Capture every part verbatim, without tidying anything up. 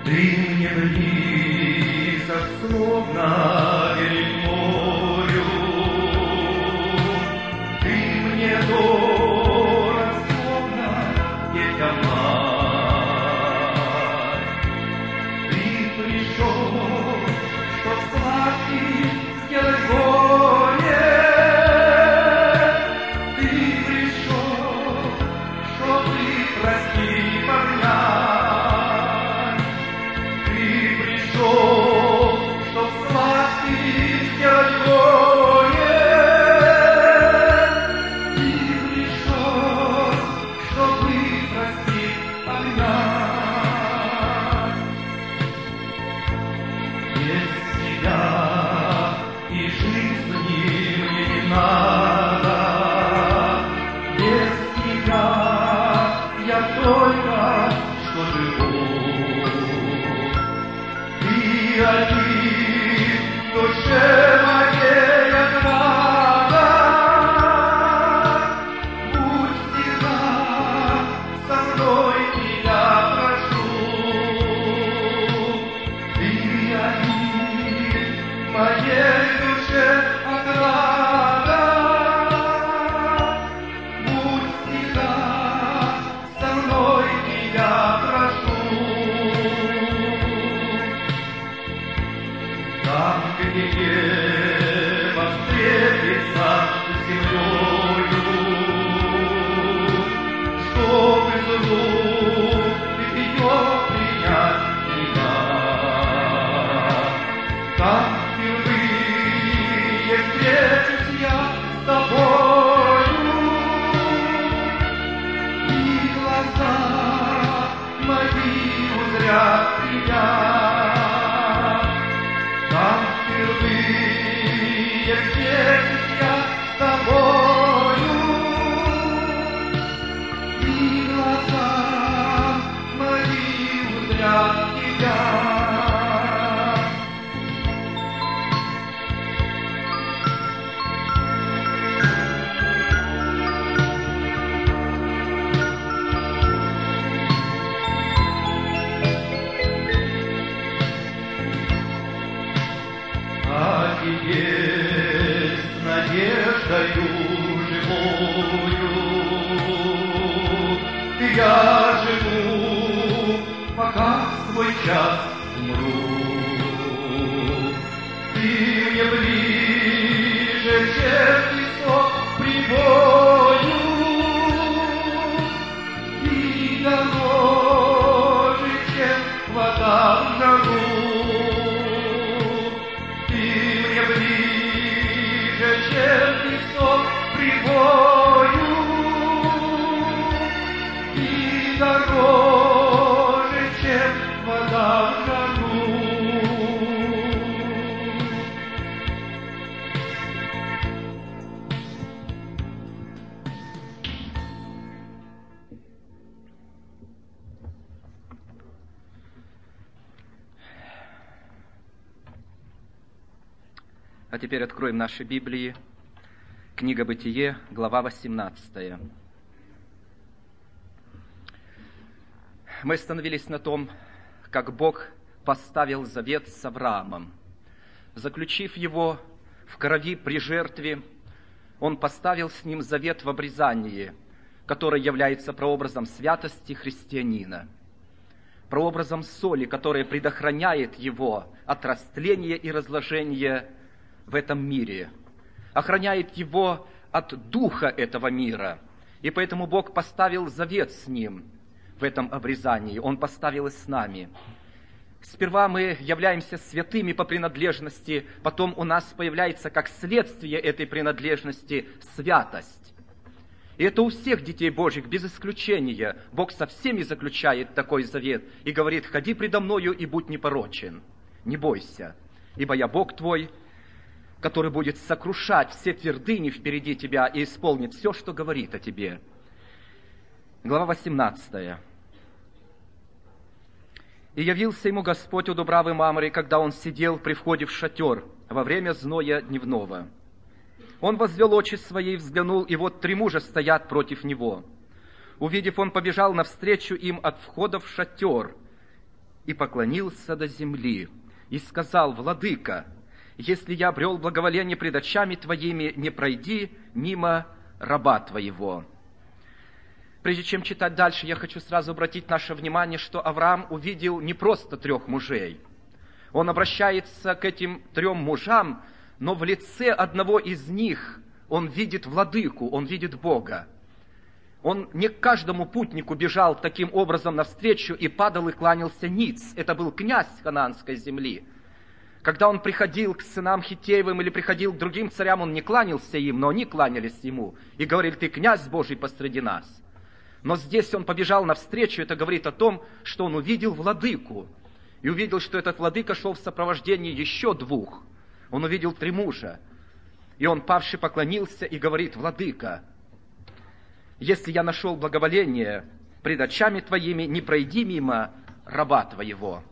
Ты мне близок, словно берег морю, Ты мне дорог, словно детям мать. Ты пришел, чтоб сладкий сделать горе, Ты пришел, чтобы простить погнать. Ты пришел, чтоб сладкий сделать горе, Ты пришел, чтобы простить погнать. Без тебя и жизни мне не надо, без тебя я только что живу. Ты один в душе моей отрада, будь всегда со мной, тебя прошу. Ты один в моей душе отрада, будь всегда со мной, тебя прошу. Там, где небо встретится с землею, чтобы вдруг ее принять меня. Там впервые встречусь я с тобою, и глаза мои узрят тебя. Там впервые встречусь я с тобою, и глаза мои узрят тебя. А теперь с надеждою живою я живу, пока свой час умру. Ты мне ближе, чем песок прибою, и дороже, чем вода в жару. Ближе, чем песок прибою, и дороже, чем вода в жару. А теперь откроем наши Библии. Книга Бытие, глава восемнадцатая. Мы остановились на том, как Бог поставил завет с Авраамом. Заключив его в крови при жертве, Он поставил с ним завет в обрезании, который является прообразом святости христианина, прообразом соли, которая предохраняет его от растления и разложения в этом мире, охраняет его от духа этого мира. И поэтому Бог поставил завет с ним в этом обрезании. Он поставил и с нами. Сперва мы являемся святыми по принадлежности, потом у нас появляется как следствие этой принадлежности святость. И это у всех детей Божьих, без исключения. Бог со всеми заключает такой завет и говорит: «Ходи предо мною и будь непорочен, не бойся, ибо я Бог твой, который будет сокрушать все твердыни впереди тебя и исполнит все, что говорит о тебе». Глава восемнадцатая. «И явился ему Господь у Дубравы Мамры, когда он сидел при входе в шатер во время зноя дневного. Он возвел очи свои и взглянул, и вот три мужа стоят против него. Увидев, он побежал навстречу им от входа в шатер и поклонился до земли, и сказал: «Владыка, если я обрел благоволение пред очами Твоими, не пройди мимо раба Твоего». Прежде чем читать дальше, я хочу сразу обратить наше внимание, что Авраам увидел не просто трех мужей. Он обращается к этим трем мужам, но в лице одного из них он видит владыку, он видит Бога. Он не к каждому путнику бежал таким образом навстречу и падал и кланялся ниц. Это был князь ханаанской земли. Когда он приходил к сынам Хиттеевым или приходил к другим царям, он не кланялся им, но они кланялись ему и говорили: «Ты князь Божий посреди нас». Но здесь он побежал навстречу, это говорит о том, что он увидел владыку. И увидел, что этот владыка шел в сопровождении еще двух. Он увидел три мужа. И он, павший, поклонился и говорит: «Владыка, если я нашел благоволение пред очами Твоими, не пройди мимо раба Твоего.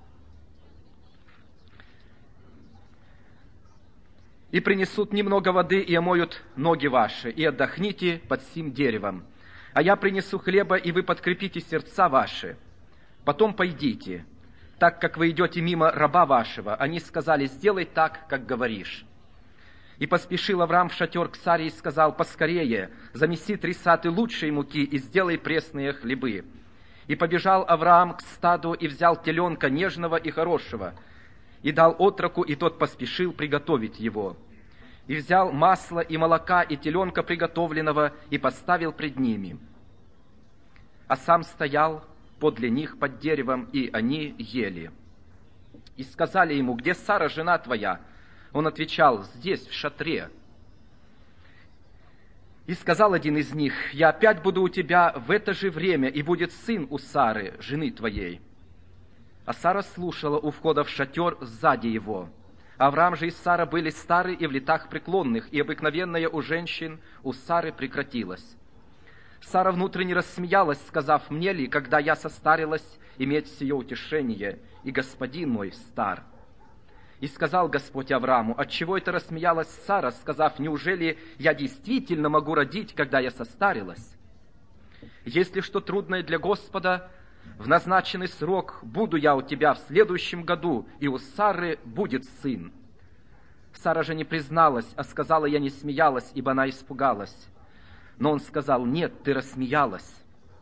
И принесут немного воды, и омоют ноги ваши, и отдохните под сим деревом. А я принесу хлеба, и вы подкрепите сердца ваши. Потом пойдите, так как вы идете мимо раба вашего». Они сказали: «Сделай так, как говоришь». И поспешил Авраам в шатер к Саре и сказал: «Поскорее, замеси три саты лучшей муки и сделай пресные хлебы». И побежал Авраам к стаду и взял теленка нежного и хорошего, и дал отроку, и тот поспешил приготовить его. И взял масло и молока и теленка приготовленного и поставил пред ними. А сам стоял подле них под деревом, и они ели. И сказали ему: «Где Сара, жена твоя?» Он отвечал: «Здесь, в шатре». И сказал один из них: «Я опять буду у тебя в это же время, и будет сын у Сары, жены твоей». А Сара слушала у входа в шатер сзади его. Авраам же и Сара были стары и в летах преклонных, и обыкновенное у женщин у Сары прекратилось. Сара внутренне рассмеялась, сказав: «Мне ли, когда я состарилась, иметь сие утешение, и господин мой стар?» И сказал Господь Аврааму: «Отчего это рассмеялась Сара, сказав: неужели я действительно могу родить, когда я состарилась? Если что трудное для Господа, в назначенный срок буду я у тебя в следующем году, и у Сары будет сын». Сара же не призналась, а сказала: «Я не смеялась, ибо она испугалась». Но он сказал: «Нет, ты рассмеялась».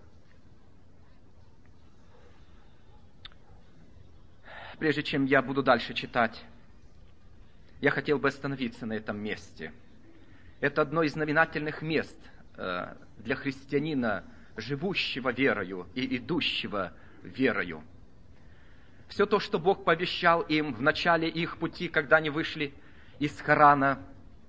Прежде чем я буду дальше читать, я хотел бы остановиться на этом месте. Это одно из знаменательных мест для христианина, живущего верою и идущего верою. Все то, что Бог пообещал им в начале их пути, когда они вышли из Харана.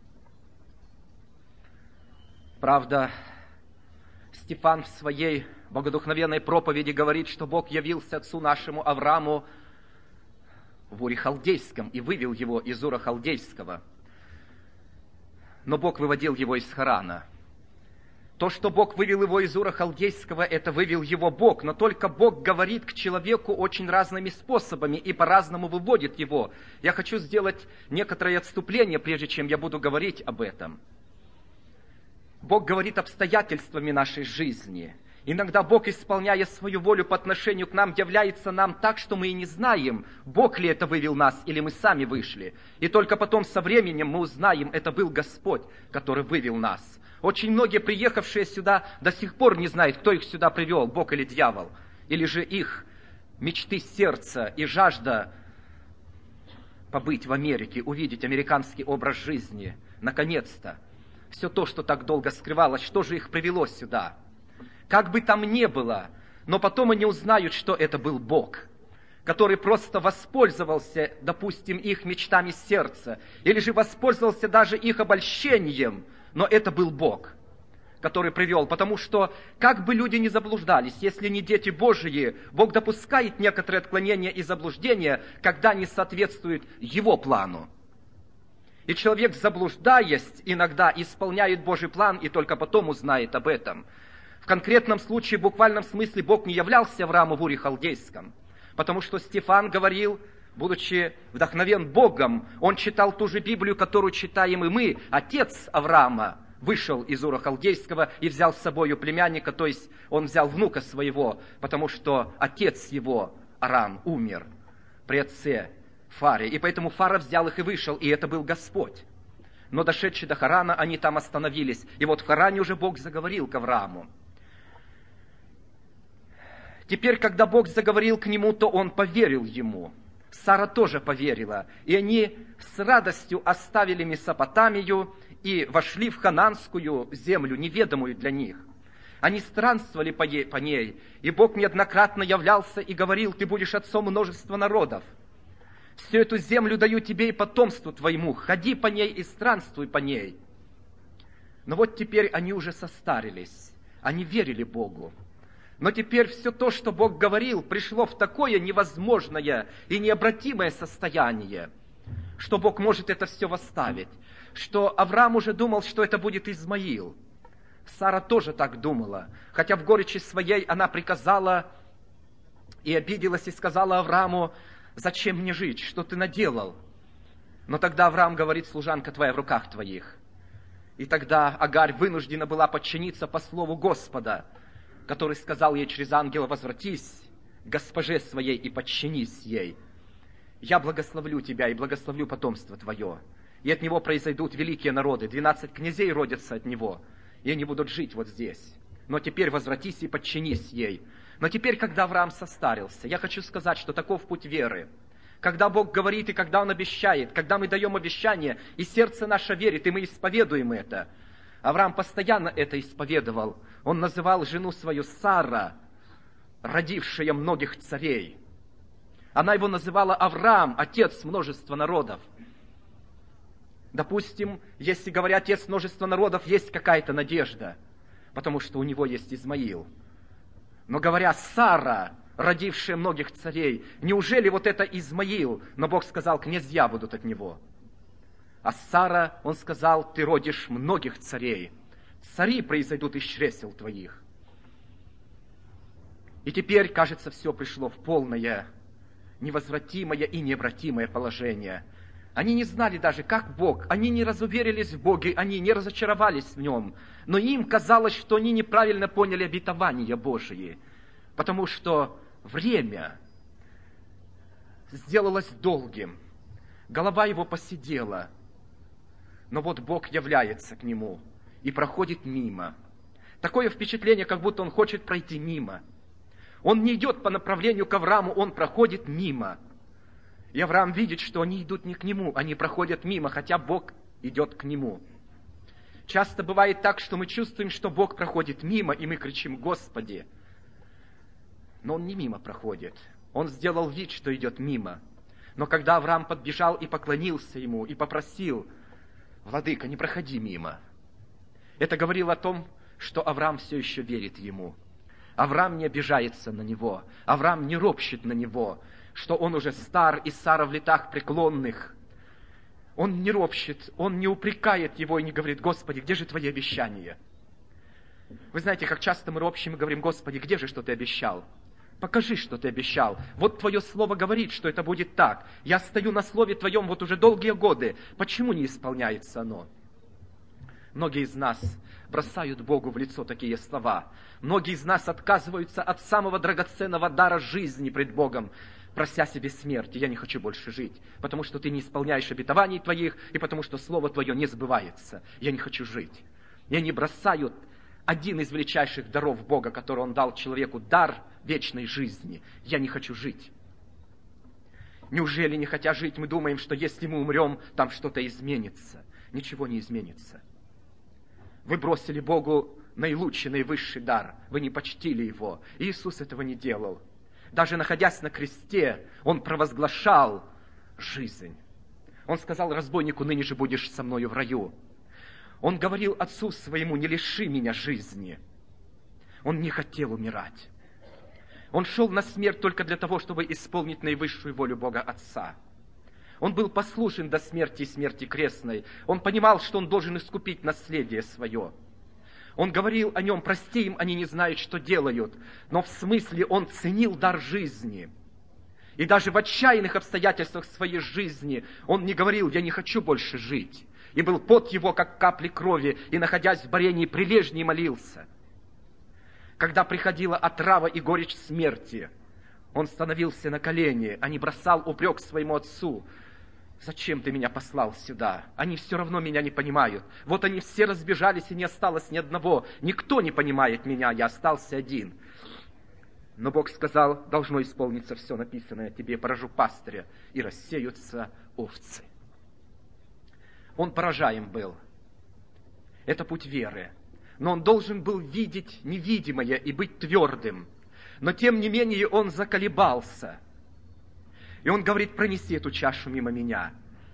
Правда, Стефан в своей богодухновенной проповеди говорит, что Бог явился отцу нашему Аврааму в Уре Халдейском и вывел его из Ура Халдейского. Но Бог выводил его из Харана. То, что Бог вывел его из Ура Халдейского, это вывел его Бог. Но только Бог говорит к человеку очень разными способами и по-разному выводит его. Я хочу сделать некоторое отступление, прежде чем я буду говорить об этом. Бог говорит обстоятельствами нашей жизни. Иногда Бог, исполняя свою волю по отношению к нам, является нам так, что мы и не знаем, Бог ли это вывел нас, или мы сами вышли. И только потом со временем мы узнаем, это был Господь, который вывел нас. Очень многие, приехавшие сюда, до сих пор не знают, кто их сюда привел, Бог или дьявол. Или же их мечты сердца и жажда побыть в Америке, увидеть американский образ жизни. Наконец-то. Все то, что так долго скрывалось, что же их привело сюда? Как бы там ни было, но потом они узнают, что это был Бог, который просто воспользовался, допустим, их мечтами сердца, или же воспользовался даже их обольщением, но это был Бог, который привел. Потому что, как бы люди ни заблуждались, если не дети Божии, Бог допускает некоторые отклонения и заблуждения, когда они соответствуют Его плану. И человек, заблуждаясь, иногда исполняет Божий план и только потом узнает об этом. В конкретном случае, в буквальном смысле, Бог не являлся Аврааму в Уре Халдейском, потому что Стефан говорил, будучи вдохновен Богом, он читал ту же Библию, которую читаем и мы. Отец Авраама вышел из Ура Халдейского и взял с собою племянника, то есть он взял внука своего, потому что отец его, Арам умер при отце Фаре, и поэтому Фара взял их и вышел, и это был Господь. Но дошедшие до Харана, они там остановились. И вот в Харане уже Бог заговорил к Аврааму. Теперь, когда Бог заговорил к нему, то он поверил ему. Сара тоже поверила. И они с радостью оставили Месопотамию и вошли в хананскую землю, неведомую для них. Они странствовали по ней, и Бог неоднократно являлся и говорил: ты будешь отцом множества народов. Всю эту землю даю тебе и потомству твоему, ходи по ней и странствуй по ней. Но вот теперь они уже состарились, они верили Богу. Но теперь все то, что Бог говорил, пришло в такое невозможное и необратимое состояние, что Бог может это все восставить. Что Авраам уже думал, что это будет Измаил. Сара тоже так думала, хотя в горечи своей она приказала и обиделась, и сказала Аврааму: зачем мне жить, что ты наделал? Но тогда Авраам говорит: служанка твоя в руках твоих. И тогда Агарь вынуждена была подчиниться по слову Господа, который сказал ей через ангела: возвратись к госпоже своей и подчинись ей. Я благословлю тебя и благословлю потомство твое. И от него произойдут великие народы, двенадцать князей родятся от него, и они будут жить вот здесь. Но теперь возвратись и подчинись ей. Но теперь, когда Авраам состарился, я хочу сказать, что таков путь веры. Когда Бог говорит и когда Он обещает, когда мы даем обещание, и сердце наше верит, и мы исповедуем это. Авраам постоянно это исповедовал. Он называл жену свою Сара, родившая многих царей. Она его называла Авраам, отец множества народов. Допустим, если говоря отец множества народов, есть какая-то надежда, потому что у него есть Измаил. Но говоря Сара, родившая многих царей, неужели вот это Измаил? Но Бог сказал: князья будут от него. А Сара, он сказал: ты родишь многих царей. Цари произойдут из чресел твоих. И теперь, кажется, все пришло в полное, невозвратимое и необратимое положение. Они не знали даже, как Бог, они не разуверились в Боге, они не разочаровались в Нем, но им казалось, что они неправильно поняли обетования Божьи, потому что время сделалось долгим, голова его поседела, но вот Бог является к нему и проходит мимо. Такое впечатление, как будто он хочет пройти мимо. Он не идет по направлению к Аврааму, он проходит мимо. И Авраам видит, что они идут не к нему, они проходят мимо, хотя Бог идет к нему. Часто бывает так, что мы чувствуем, что Бог проходит мимо, и мы кричим: Господи! Но Он не мимо проходит. Он сделал вид, что идет мимо. Но когда Авраам подбежал и поклонился Ему, и попросил: Владыка, не проходи мимо, это говорило о том, что Авраам все еще верит Ему. Авраам не обижается на него, Авраам не ропщет на него, что он уже стар, и Сара в летах преклонных. Он не ропщет, он не упрекает его и не говорит: Господи, где же Твои обещания? Вы знаете, как часто мы ропщим и говорим: Господи, где же, что Ты обещал? Покажи, что Ты обещал. Вот Твое Слово говорит, что это будет так. Я стою на Слове Твоем вот уже долгие годы. Почему не исполняется оно? Многие из нас бросают Богу в лицо такие слова. Многие из нас отказываются от самого драгоценного дара жизни пред Богом, прося себе смерти. Я не хочу больше жить, потому что Ты не исполняешь обетований Твоих, и потому что Слово Твое не сбывается. Я не хочу жить. И они бросают один из величайших даров Бога, который Он дал человеку, дар вечной жизни. Я не хочу жить. Неужели, не хотя жить, мы думаем, что если мы умрем, там что-то изменится? Ничего не изменится. Вы бросили Богу наилучший, наивысший дар. Вы не почтили Его. Иисус этого не делал. Даже находясь на кресте, Он провозглашал жизнь. Он сказал разбойнику: ныне же будешь со мною в раю. Он говорил Отцу Своему: не лиши меня жизни. Он не хотел умирать. Он шел на смерть только для того, чтобы исполнить наивысшую волю Бога Отца. Он был послушен до смерти и смерти крестной. Он понимал, что он должен искупить наследие свое. Он говорил о нем: прости им, они не знают, что делают. Но в смысле он ценил дар жизни. И даже в отчаянных обстоятельствах своей жизни он не говорил: я не хочу больше жить. И был пот его, как капли крови, и, находясь в борении, прилежней молился. Когда приходила отрава и горечь смерти, Он становился на колени, а не бросал упрек своему отцу. «Зачем ты меня послал сюда? Они все равно меня не понимают. Вот они все разбежались, и не осталось ни одного. Никто не понимает меня, я остался один». Но Бог сказал: должно исполниться все написанное тебе, поражу пастыря, и рассеются овцы. Он поражаем был. Это путь веры. Но он должен был видеть невидимое и быть твердым. Но тем не менее он заколебался. И он говорит: пронеси эту чашу мимо меня.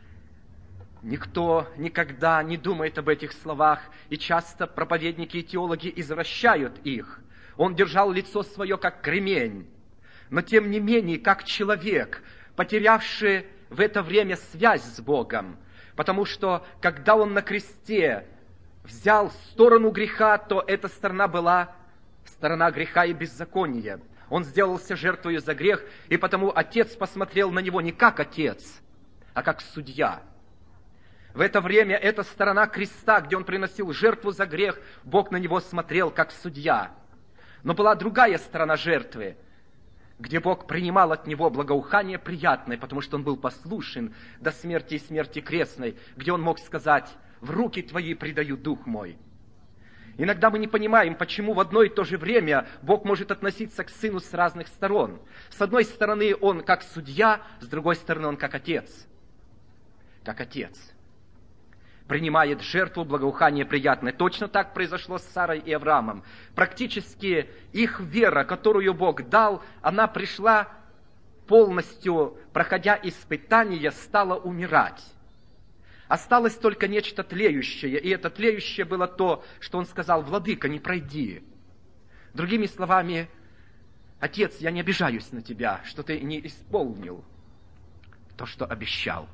Никто никогда не думает об этих словах, и часто проповедники и теологи извращают их. Он держал лицо свое, как кремень, но тем не менее, как человек, потерявший в это время связь с Богом. Потому что, когда он на кресте взял сторону греха, то эта сторона была сторона греха и беззакония. Он сделался жертвою за грех, и потому Отец посмотрел на него не как Отец, а как судья. В это время эта сторона креста, где он приносил жертву за грех, Бог на него смотрел как судья. Но была другая сторона жертвы, где Бог принимал от него благоухание приятное, потому что он был послушен до смерти и смерти крестной, где он мог сказать: «В руки твои предаю дух мой». Иногда мы не понимаем, почему в одно и то же время Бог может относиться к Сыну с разных сторон. С одной стороны, Он как судья, с другой стороны, Он как Отец. Как Отец. Принимает жертву, благоухание приятное. Точно так произошло с Сарой и Авраамом. Практически их вера, которую Бог дал, она пришла полностью, проходя испытания, стала умирать. Осталось только нечто тлеющее, и это тлеющее было то, что он сказал: «Владыка, не пройди». Другими словами: «Отец, я не обижаюсь на тебя, что ты не исполнил то, что обещал.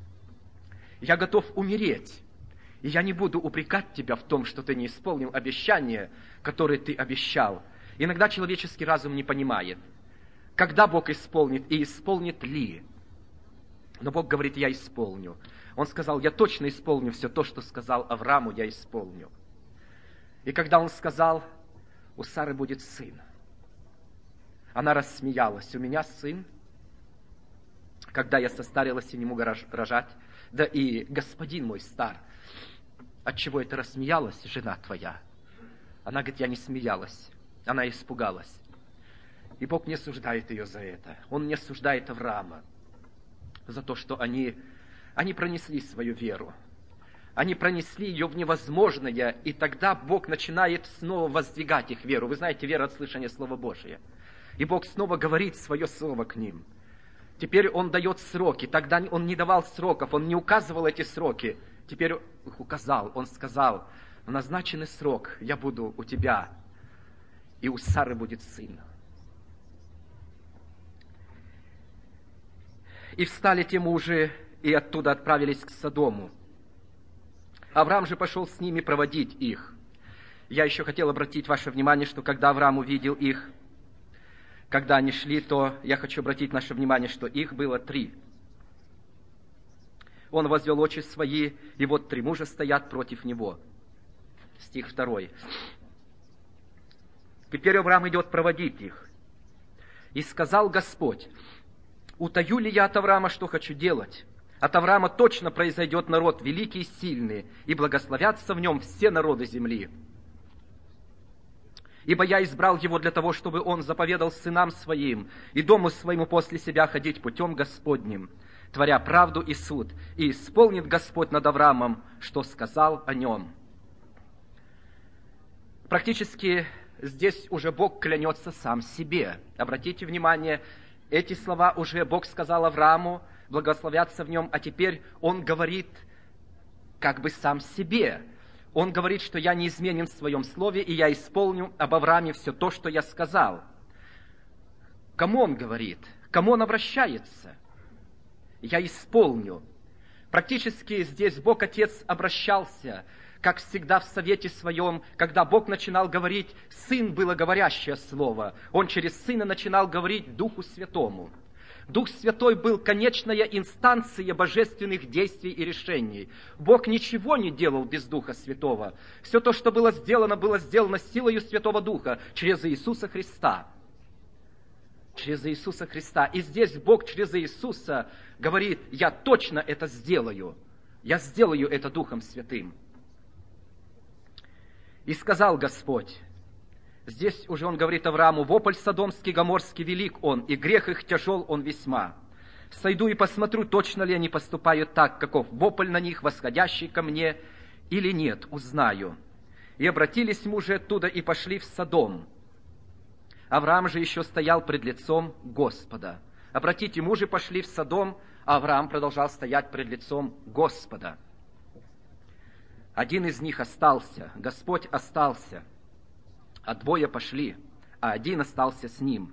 Я готов умереть, и я не буду упрекать тебя в том, что ты не исполнил обещание, которое ты обещал». Иногда человеческий разум не понимает, когда Бог исполнит и исполнит ли. Но Бог говорит: «Я исполню». Он сказал: «Я точно исполню все то, что сказал Аврааму, я исполню». И когда он сказал: «У Сары будет сын», она рассмеялась: «У меня сын, когда я состарилась и не могу рожать, да и господин мой стар». Отчего это рассмеялась жена твоя? Она говорит: «Я не смеялась». Она испугалась. И Бог не осуждает ее за это. Он не осуждает Авраама за то, что они, они пронесли свою веру. Они пронесли ее в невозможное, и тогда Бог начинает снова воздвигать их веру. Вы знаете, вера от слышания Слова Божия. И Бог снова говорит свое слово к ним. Теперь Он дает сроки. Тогда Он не давал сроков, Он не указывал эти сроки. Теперь их указал. Он сказал: «В назначенный срок я буду у тебя, и у Сары будет сын». И встали те мужи, и оттуда отправились к Содому. Авраам же пошел с ними проводить их. Я еще хотел обратить ваше внимание, что когда Авраам увидел их, когда они шли, то я хочу обратить наше внимание, что их было три. Он возвел очи свои, и вот три мужа стоят против него. Стих второй. Теперь Авраам идет проводить их. «И сказал Господь: утаю ли я от Авраама, что хочу делать? От Авраама точно произойдет народ великий и сильный, и благословятся в нем все народы земли. Ибо я избрал его для того, чтобы он заповедал сынам своим и дому своему после себя ходить путем Господним, творя правду и суд, и исполнит Господь над Авраамом, что сказал о нем». Практически здесь уже Бог клянется сам себе. Обратите внимание, эти слова уже Бог сказал Аврааму, благословятся в нем, а теперь Он говорит как бы сам себе. Он говорит, что я не изменен в своем слове, и я исполню об Аврааме все то, что я сказал. Кому Он говорит? Кому Он обращается? Я исполню. Практически здесь Бог Отец обращался, как всегда в совете своем, когда Бог начинал говорить, Сын было говорящее слово. Он через Сына начинал говорить Духу Святому. Дух Святой был конечная инстанция божественных действий и решений. Бог ничего не делал без Духа Святого. Все то, что было сделано, было сделано силою Святого Духа через Иисуса Христа. через Иисуса Христа. И здесь Бог через Иисуса говорит: я точно это сделаю. Я сделаю это Духом Святым. И сказал Господь, здесь уже Он говорит Аврааму: вопль содомский, гоморский велик он, и грех их тяжел он весьма. Сойду и посмотрю, точно ли они поступают так, каков вопль на них, восходящий ко мне, или нет, узнаю. И обратились мужи оттуда и пошли в Содом. Авраам же еще стоял пред лицом Господа. Обратите, мужи пошли в Содом, а Авраам продолжал стоять пред лицом Господа. Один из них остался, Господь остался, а двое пошли, а один остался с ним.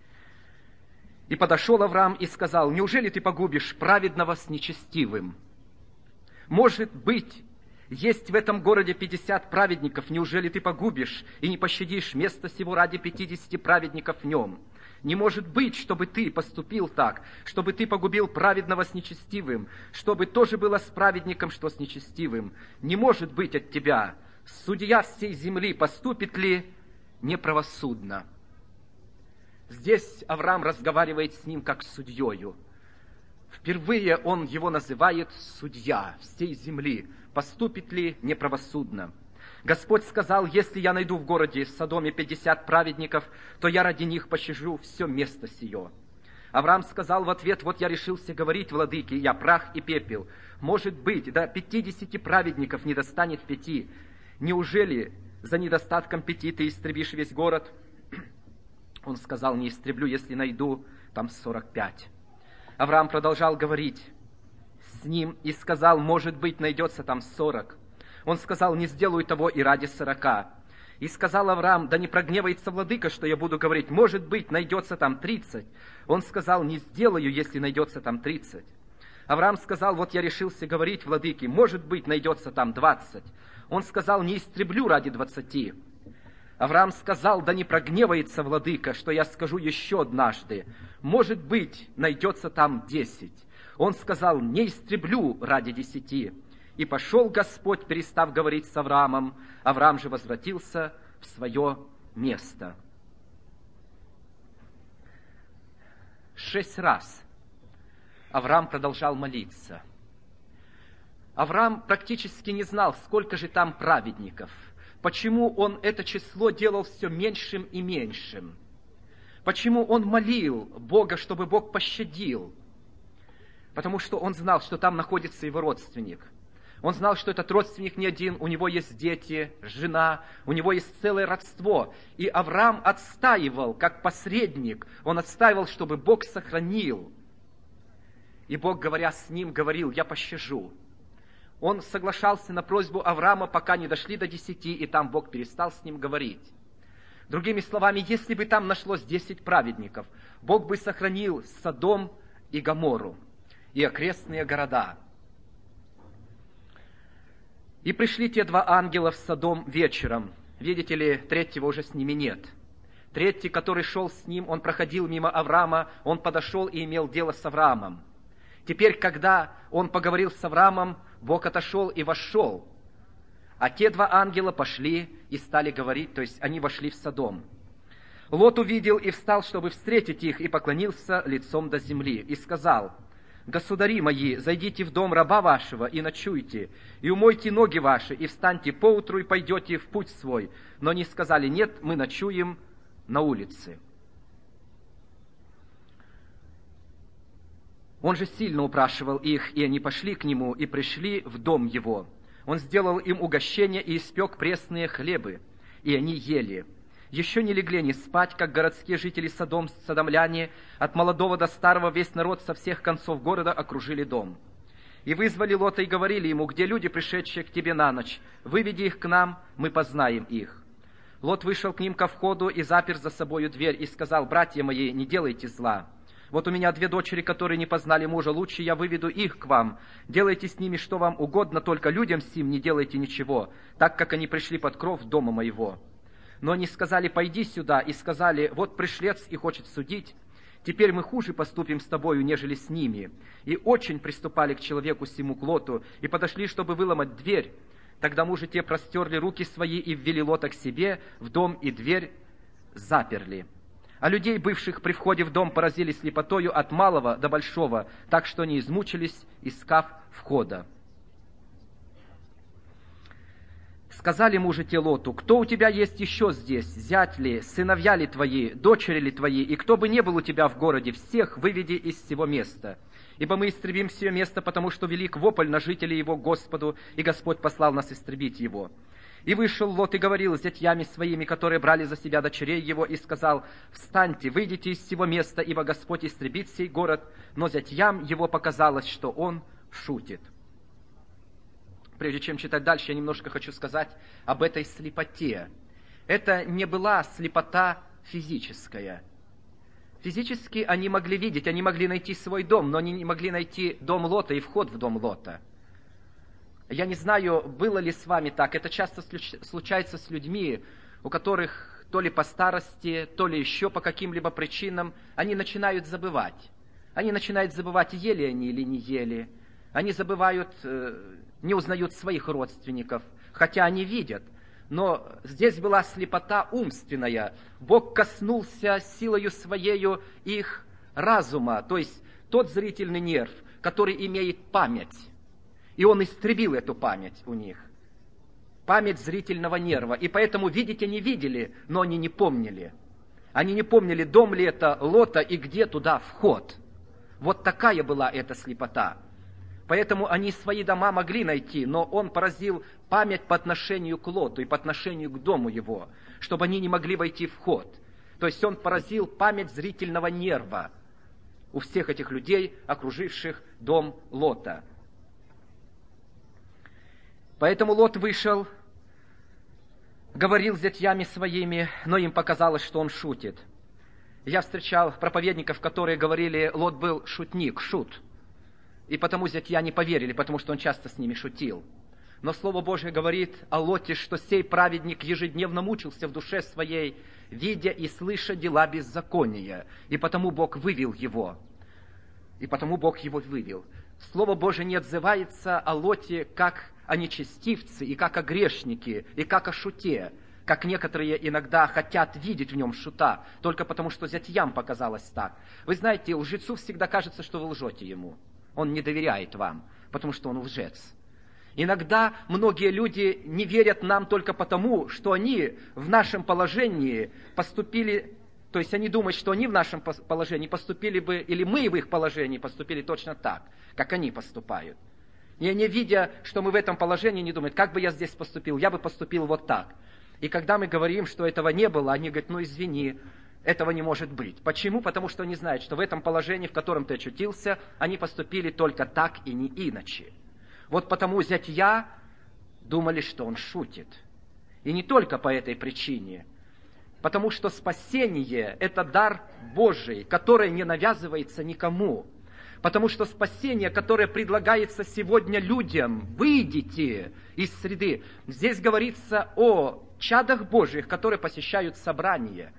И подошел Авраам и сказал: неужели ты погубишь праведного с нечестивым? Может быть, есть в этом городе пятьдесят праведников, неужели ты погубишь и не пощадишь место сего ради пятидесяти праведников в нем? Не может быть, чтобы ты поступил так, чтобы ты погубил праведного с нечестивым, чтобы тоже было с праведником, что с нечестивым. Не может быть от тебя. Судья всей земли поступит ли неправосудно? Здесь Авраам разговаривает с ним как с судьею. Впервые он его называет судья всей земли. Поступит ли неправосудно? Господь сказал: если я найду в городе в Содоме пятьдесят праведников, то я ради них пощажу все место сие. Авраам сказал в ответ: вот я решился говорить, владыке, я прах и пепел. Может быть, до пятидесяти праведников не достанет пяти. Неужели за недостатком пяти ты истребишь весь город? Он сказал: не истреблю, если найду там сорок пять. Авраам продолжал говорить с ним и сказал: может быть, найдется там сорок. Он сказал: не сделаю того и ради сорока. И сказал Авраам: да не прогневается владыка, что я буду говорить, может быть, найдется там тридцать. Он сказал: не сделаю, если найдется там тридцать. Авраам сказал: вот я решился говорить, владыке, может быть, найдется там двадцать. Он сказал: не истреблю ради двадцати. Авраам сказал: да не прогневается владыка, что я скажу еще однажды, может быть, найдется там десять. Он сказал: не истреблю ради десяти. И пошел Господь, перестав говорить с Авраамом. Авраам же возвратился в свое место. Шесть раз Авраам продолжал молиться. Авраам практически не знал, сколько же там праведников. Почему он это число делал все меньшим и меньшим? Почему он молил Бога, чтобы Бог пощадил? Потому что он знал, что там находится его родственник. Он знал, что этот родственник не один, у него есть дети, жена, у него есть целое родство. И Авраам отстаивал, как посредник, он отстаивал, чтобы Бог сохранил. И Бог, говоря с ним, говорил: я пощажу. Он соглашался на просьбу Авраама, пока не дошли до десяти, и там Бог перестал с ним говорить. Другими словами, если бы там нашлось десять праведников, Бог бы сохранил Содом и Гоморру и окрестные города. И пришли те два ангела в Содом вечером. Видите ли, третьего уже с ними нет. Третий, который шел с ним, он проходил мимо Авраама, он подошел и имел дело с Авраамом. Теперь, когда он поговорил с Авраамом, Бог отошел и вошел. А те два ангела пошли и стали говорить, то есть они вошли в Содом. Лот увидел и встал, чтобы встретить их, и поклонился лицом до земли, и сказал: «Государи мои, зайдите в дом раба вашего и ночуйте, и умойте ноги ваши, и встаньте поутру, и пойдете в путь свой». Но они сказали: «Нет, мы ночуем на улице». Он же сильно упрашивал их, и они пошли к нему, и пришли в дом его. Он сделал им угощение и испек пресные хлебы, и они ели. Еще не легли они спать, как городские жители Содом, содомляне, от молодого до старого весь народ со всех концов города окружили дом. И вызвали Лота и говорили ему: «Где люди, пришедшие к тебе на ночь? Выведи их к нам, мы познаем их». Лот вышел к ним ко входу и запер за собою дверь, и сказал: «Братья мои, не делайте зла. Вот у меня две дочери, которые не познали мужа, лучше я выведу их к вам. Делайте с ними что вам угодно, только людям сим не делайте ничего, так как они пришли под кров дома моего». Но они сказали: «Пойди сюда», и сказали: «Вот пришлец и хочет судить. Теперь мы хуже поступим с тобою, нежели с ними». И очень приступали к человеку сему, к Лоту, и подошли, чтобы выломать дверь. Тогда мужи те простерли руки свои и ввели Лота к себе в дом, и дверь заперли. А людей, бывших при входе в дом, поразили слепотою от малого до большого, так что они измучились, искав входа. Сказали мужи те Лоту: кто у тебя есть еще здесь, зять ли, сыновья ли твои, дочери ли твои, и кто бы не был у тебя в городе, всех выведи из сего места. Ибо мы истребим сие место, потому что велик вопль на жителей его Господу, и Господь послал нас истребить его. И вышел Лот и говорил с зятьями своими, которые брали за себя дочерей его, и сказал: встаньте, выйдите из сего места, ибо Господь истребит сей город. Но зятьям его показалось, что он шутит. Прежде чем читать дальше, я немножко хочу сказать об этой слепоте. Это не была слепота физическая. Физически они могли видеть, они могли найти свой дом, но они не могли найти дом Лота и вход в дом Лота. Я не знаю, было ли с вами так. Это часто случается с людьми, у которых то ли по старости, то ли еще по каким-либо причинам они начинают забывать. Они начинают забывать, ели они или не ели. Они забывают, не узнают своих родственников, хотя они видят. Но здесь была слепота умственная. Бог коснулся силою своею их разума, то есть тот зрительный нерв, который имеет память. И Он истребил эту память у них. Память зрительного нерва. И поэтому видеть они видели, но они не помнили. Они не помнили, дом ли это Лота и где туда вход. Вот такая была эта слепота. Поэтому они свои дома могли найти, но Он поразил память по отношению к Лоту и по отношению к дому его, чтобы они не могли войти в вход. То есть Он поразил память зрительного нерва у всех этих людей, окруживших дом Лота. Поэтому Лот вышел, говорил с зятьями своими, но им показалось, что он шутит. Я встречал проповедников, которые говорили: Лот был шутник, шут. И потому зятья не поверили, потому что он часто с ними шутил. Но Слово Божие говорит о Лоте, что сей праведник ежедневно мучился в душе своей, видя и слыша дела беззакония, и потому Бог вывел его. И потому Бог его вывел. Слово Божие не отзывается о Лоте как о нечестивце, и как о грешнике, и как о шуте, как некоторые иногда хотят видеть в нем шута, только потому что зятьям показалось так. Вы знаете, лжецу всегда кажется, что вы лжете ему. Он не доверяет вам, потому что он лжец. Иногда многие люди не верят нам только потому, что они в нашем положении поступили, то есть они думают, что они в нашем положении поступили бы, или мы в их положении поступили точно так, как они поступают. И они, видя, что мы в этом положении, не думают: как бы я здесь поступил, я бы поступил вот так. И когда мы говорим, что этого не было, они говорят: ну извини, этого не может быть. Почему? Потому что они знают, что в этом положении, в котором ты очутился, они поступили только так и не иначе. Вот потому зятья думали, что он шутит. И не только по этой причине. Потому что спасение – это дар Божий, который не навязывается никому. Потому что спасение, которое предлагается сегодня людям, выйдите из среды. Здесь говорится о чадах Божьих, которые посещают собрания.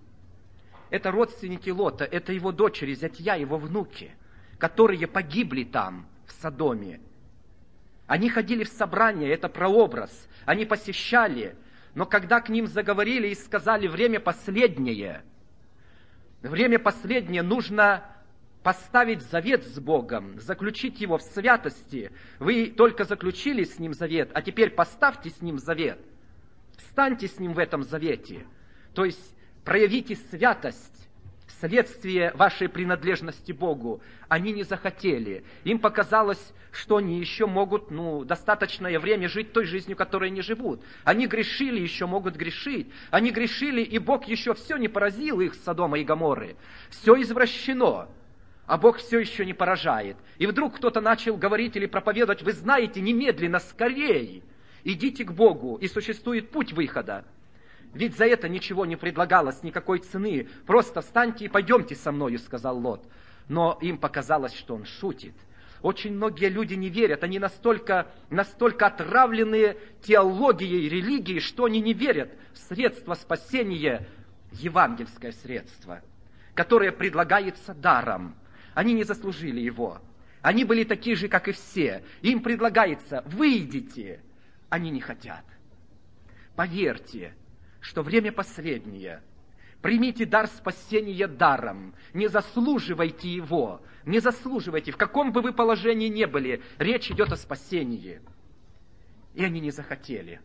Это родственники Лота, это его дочери, зятья, его внуки, которые погибли там, в Содоме. Они ходили в собрания, это прообраз, они посещали, но когда к ним заговорили и сказали: время последнее, время последнее, нужно поставить завет с Богом, заключить его в святости. Вы только заключили с Ним завет, а теперь поставьте с Ним завет. Встаньте с Ним в этом завете. То есть проявите святость вследствие вашей принадлежности Богу. Они не захотели. Им показалось, что они еще могут, ну, достаточное время жить той жизнью, которой они живут. Они грешили, еще могут грешить. Они грешили, и Бог еще все не поразил их, Содома и Гоморры. Все извращено, а Бог все еще не поражает. И вдруг кто-то начал говорить или проповедовать: вы знаете, немедленно, скорей идите к Богу, и существует путь выхода. Ведь за это ничего не предлагалось, никакой цены. Просто встаньте и пойдемте со мною, сказал Лот. Но им показалось, что он шутит. Очень многие люди не верят, они настолько, настолько отравлены теологией, религией, что они не верят в средство спасения, евангельское средство, которое предлагается даром. Они не заслужили его. Они были такие же, как и все. Им предлагается: выйдите. Они не хотят. Поверьте, что время последнее. Примите дар спасения даром. Не заслуживайте его. Не заслуживайте. В каком бы вы положении ни были, речь идет о спасении. И они не захотели.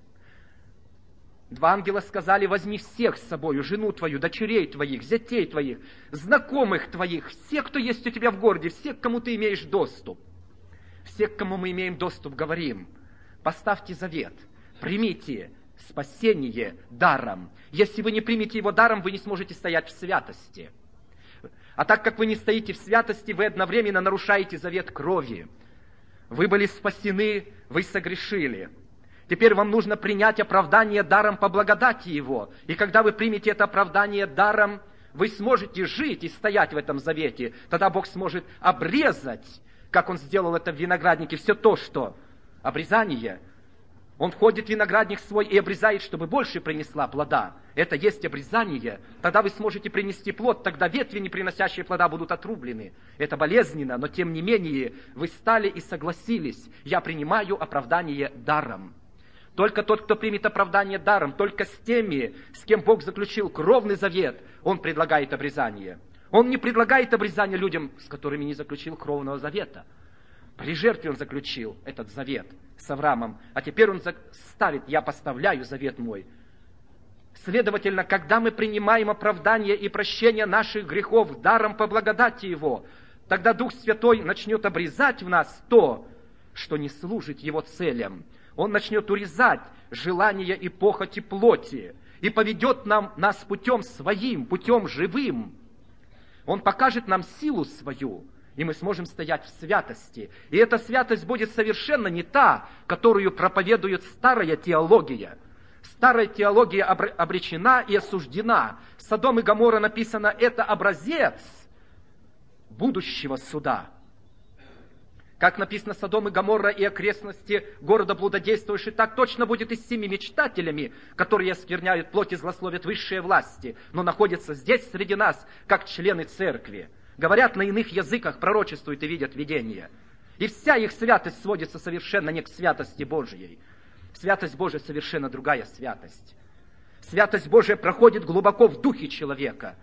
Два ангела сказали: возьми всех с собою, жену твою, дочерей твоих, зятей твоих, знакомых твоих, всех, кто есть у тебя в городе, всех, к кому ты имеешь доступ. Всех, к кому мы имеем доступ, говорим: поставьте завет, примите спасение даром. Если вы не примете его даром, вы не сможете стоять в святости. А так как вы не стоите в святости, вы одновременно нарушаете завет крови. Вы были спасены, вы согрешили. Теперь вам нужно принять оправдание даром по благодати его. И когда вы примете это оправдание даром, вы сможете жить и стоять в этом завете. Тогда Бог сможет обрезать, как Он сделал это в винограднике, все то, что обрезание. Он входит в виноградник свой и обрезает, чтобы больше принесла плода. Это есть обрезание. Тогда вы сможете принести плод, тогда ветви, не приносящие плода, будут отрублены. Это болезненно, но тем не менее вы стали и согласились. Я принимаю оправдание даром. Только тот, кто примет оправдание даром, только с теми, с кем Бог заключил кровный завет, Он предлагает обрезание. Он не предлагает обрезание людям, с которыми не заключил кровного завета. При жертве Он заключил этот завет с Авраамом, а теперь Он ставит: я поставляю завет мой. Следовательно, когда мы принимаем оправдание и прощение наших грехов даром по благодати Его, тогда Дух Святой начнет обрезать в нас то, что не служит Его целям. Он начнет урезать желания и похоти плоти и поведет нам, нас путем своим, путем живым. Он покажет нам силу свою, и мы сможем стоять в святости. И эта святость будет совершенно не та, которую проповедует старая теология. Старая теология обречена и осуждена. Содом и Гоморра написано: это образец будущего суда. Как написано: Содом и Гоморра и окрестности города блудодействующие, так точно будет и с теми мечтателями, которые оскверняют плоть и злословят высшие власти, но находятся здесь среди нас, как члены церкви. Говорят на иных языках, пророчествуют и видят видения. И вся их святость сводится совершенно не к святости Божьей. Святость Божия совершенно другая святость. Святость Божия проходит глубоко в духе человека.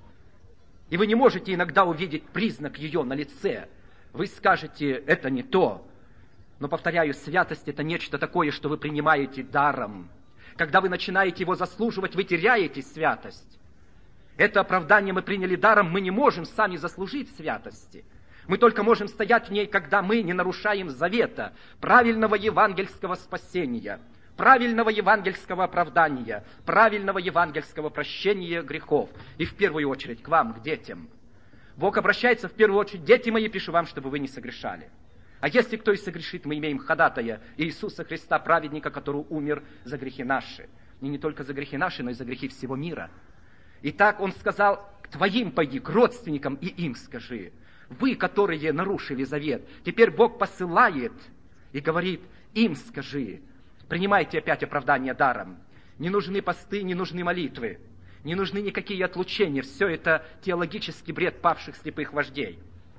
И вы не можете иногда увидеть признак ее на лице. Вы скажете: это не то. Но, повторяю, святость — это нечто такое, что вы принимаете даром. Когда вы начинаете его заслуживать, вы теряете святость. Это оправдание мы приняли даром, мы не можем сами заслужить святости. Мы только можем стоять в ней, когда мы не нарушаем завета, правильного евангельского спасения, правильного евангельского оправдания, правильного евангельского прощения грехов. И в первую очередь к вам, к детям. Бог обращается в первую очередь: дети мои, пишу вам, чтобы вы не согрешали. А если кто и согрешит, мы имеем ходатая Иисуса Христа, праведника, который умер за грехи наши. И не только за грехи наши, но и за грехи всего мира. Итак, Он сказал: к твоим пойди, к родственникам, и им скажи. Вы, которые нарушили завет, теперь Бог посылает и говорит: им скажи. Принимайте опять оправдание даром. Не нужны посты, не нужны молитвы, не нужны никакие отлучения. Все это теологический бред павших слепых вождей.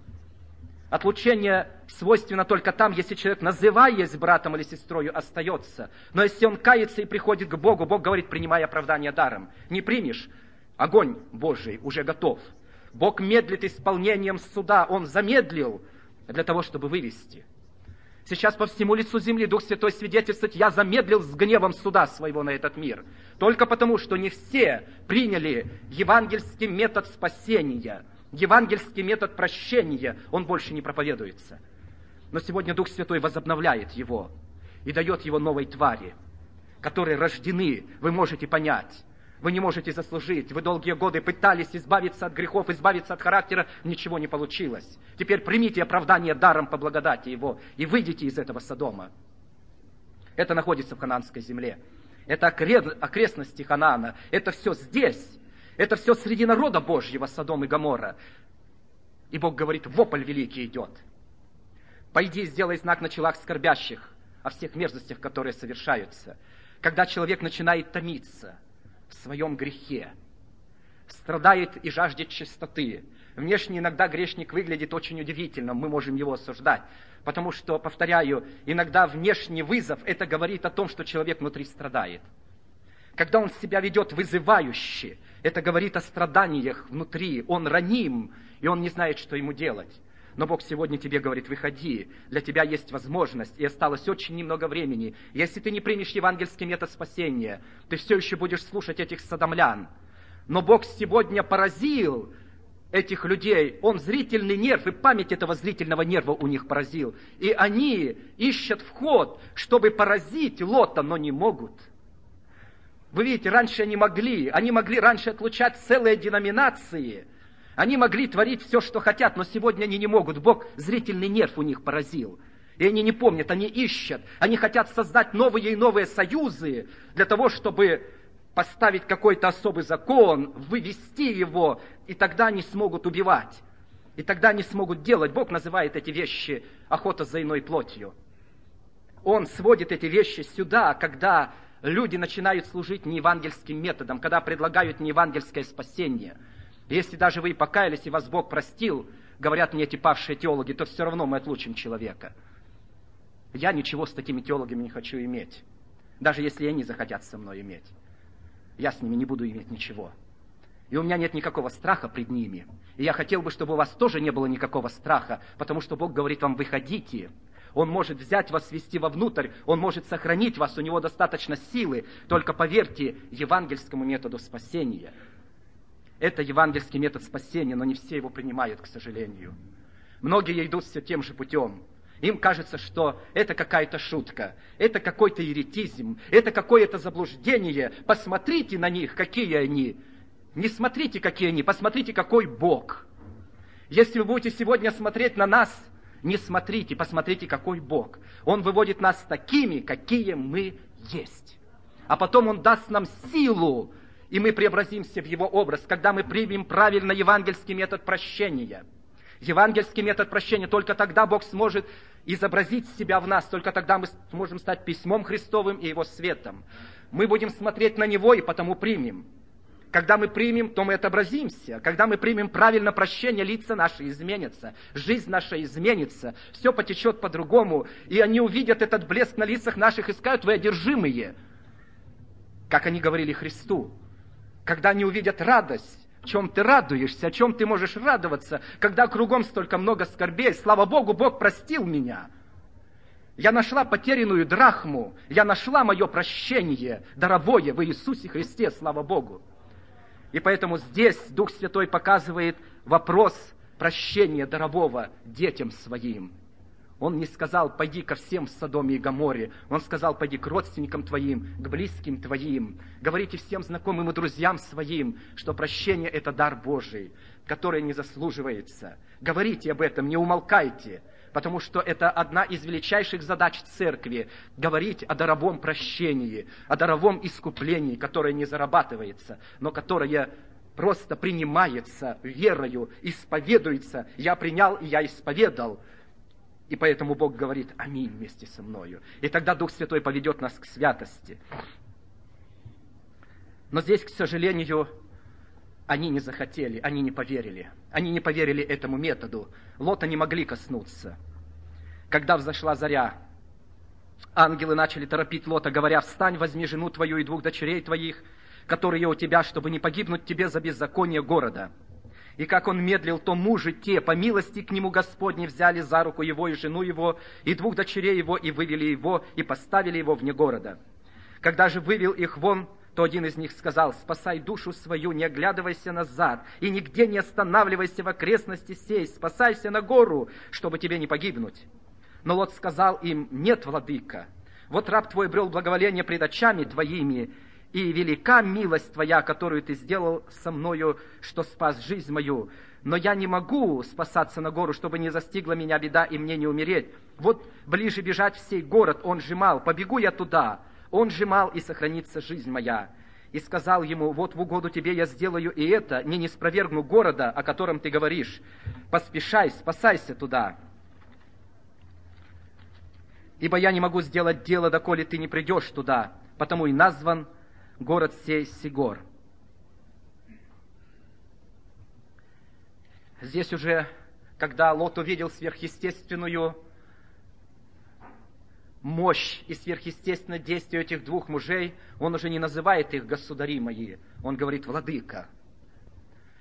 Отлучение свойственно только там, если человек, называясь братом или сестрою, остается. Но если он кается и приходит к Богу, Бог говорит: принимай оправдание даром. Не примешь, огонь Божий уже готов. Бог медлит исполнением суда. Он замедлил для того, чтобы вывести. Сейчас по всему лицу земли Дух Святой свидетельствует: я замедлил с гневом суда своего на этот мир. Только потому, что не все приняли евангельский метод спасения, евангельский метод прощения. Он больше не проповедуется. Но сегодня Дух Святой возобновляет его и дает его новой твари, которые рождены, вы можете понять. Вы не можете заслужить. Вы долгие годы пытались избавиться от грехов, избавиться от характера. Ничего не получилось. Теперь примите оправдание даром по благодати Его и выйдите из этого Содома. Это находится в Ханаанской земле. Это окрестности Ханаана. Это все здесь. Это все среди народа Божьего, Содом и Гоморра. И Бог говорит: вопль великий идет. Пойди и сделай знак на челах скорбящих о всех мерзостях, которые совершаются. Когда человек начинает томиться в своем грехе, страдает и жаждет чистоты. Внешне иногда грешник выглядит очень удивительно, мы можем его осуждать, потому что, повторяю, иногда внешний вызов, это говорит о том, что человек внутри страдает. Когда он себя ведет вызывающе, Это говорит о страданиях внутри. Он раним, и он не знает, что ему делать. Но Бог сегодня тебе говорит: выходи, для тебя есть возможность, и осталось очень немного времени. Если ты не примешь евангельский метод спасения, ты все еще будешь слушать этих содомлян. Но Бог сегодня поразил этих людей. Он зрительный нерв и память этого зрительного нерва у них поразил. И они ищут вход, чтобы поразить Лота, но не могут. Вы видите, раньше они могли, они могли раньше отлучать целые деноминации, они могли творить все, что хотят, но сегодня они не могут. Бог зрительный нерв у них поразил. И они не помнят, они ищут, они хотят создать новые и новые союзы для того, чтобы поставить какой-то особый закон, вывести его, и тогда они смогут убивать. И тогда они смогут делать. Бог называет эти вещи охота за иной плотью. Он сводит эти вещи сюда, когда люди начинают служить неевангельским методом, когда предлагают неевангельское спасение. Если даже вы и покаялись, и вас Бог простил, говорят мне эти павшие теологи, то все равно мы отлучим человека. Я ничего с такими теологами не хочу иметь. Даже если они захотят со мной иметь. Я с ними не буду иметь ничего. И у меня нет никакого страха пред ними. И я хотел бы, чтобы у вас тоже не было никакого страха, потому что Бог говорит вам: выходите. Он может взять вас, ввести вовнутрь, Он может сохранить вас, у Него достаточно силы. Только поверьте евангельскому методу спасения. Это евангельский метод спасения, но не все его принимают, к сожалению. Многие идут все тем же путем. Им кажется, что это какая-то шутка, это какой-то еретизм, это какое-то заблуждение. Посмотрите на них, какие они. Не смотрите, какие они, посмотрите, какой Бог. Если вы будете сегодня смотреть на нас, не смотрите, посмотрите, какой Бог. Он выводит нас такими, какие мы есть. А потом Он даст нам силу, и мы преобразимся в Его образ, когда мы примем правильно евангельский метод прощения. Евангельский метод прощения, только тогда Бог сможет изобразить себя в нас, только тогда мы сможем стать письмом Христовым и Его светом. Мы будем смотреть на Него и потому примем. Когда мы примем, то мы отобразимся. Когда мы примем правильно прощение, лица наши изменятся, жизнь наша изменится, все потечет по-другому, и они увидят этот блеск на лицах наших и скажут: вы одержимые, как они говорили Христу. Когда они увидят радость, в чем ты радуешься, о чем ты можешь радоваться, когда кругом столько много скорбей. Слава Богу, Бог простил меня. Я нашла потерянную драхму, я нашла мое прощение, даровое в Иисусе Христе, слава Богу. И поэтому здесь Дух Святой показывает вопрос прощения дарового детям своим. Он не сказал: пойди ко всем в Содоме и Гоморе. Он сказал: пойди к родственникам твоим, к близким твоим. Говорите всем знакомым и друзьям своим, что прощение — это дар Божий, который не заслуживается. Говорите об этом, не умолкайте, потому что это одна из величайших задач церкви — говорить о даровом прощении, о даровом искуплении, которое не зарабатывается, но которое просто принимается верою, исповедуется. Я принял, и я исповедал. И поэтому Бог говорит: аминь вместе со мною. И тогда Дух Святой поведет нас к святости. Но здесь, к сожалению, они не захотели, они не поверили. Они не поверили этому методу. Лота не могли коснуться. Когда взошла заря, ангелы начали торопить Лота, говоря: встань, возьми жену твою и двух дочерей твоих, которые у тебя, чтобы не погибнуть тебе за беззаконие города. И как он медлил, то мужи те, по милости к нему Господней, взяли за руку его и жену его, и двух дочерей его, и вывели его, и поставили его вне города. Когда же вывел их вон, то один из них сказал: спасай душу свою, не оглядывайся назад, и нигде не останавливайся в окрестности сей, спасайся на гору, чтобы тебе не погибнуть. Но Лот сказал им: нет, владыка, вот раб твой брел благоволение пред очами твоими, и велика милость твоя, которую ты сделал со мною, что спас жизнь мою. Но я не могу спасаться на гору, чтобы не застигла меня беда и мне не умереть. Вот ближе бежать в сей город он сжимал, побегу я туда. Он сжимал, и сохранится жизнь моя. И сказал ему: вот в угоду тебе я сделаю и это, не не спровергну города, о котором ты говоришь. Поспешай, спасайся туда. Ибо я не могу сделать дело, доколе ты не придешь туда, потому и назван город сей Сигор. Здесь уже, когда Лот увидел сверхъестественную мощь и сверхъестественное действие этих двух мужей, он уже не называет их государи мои, он говорит: владыка.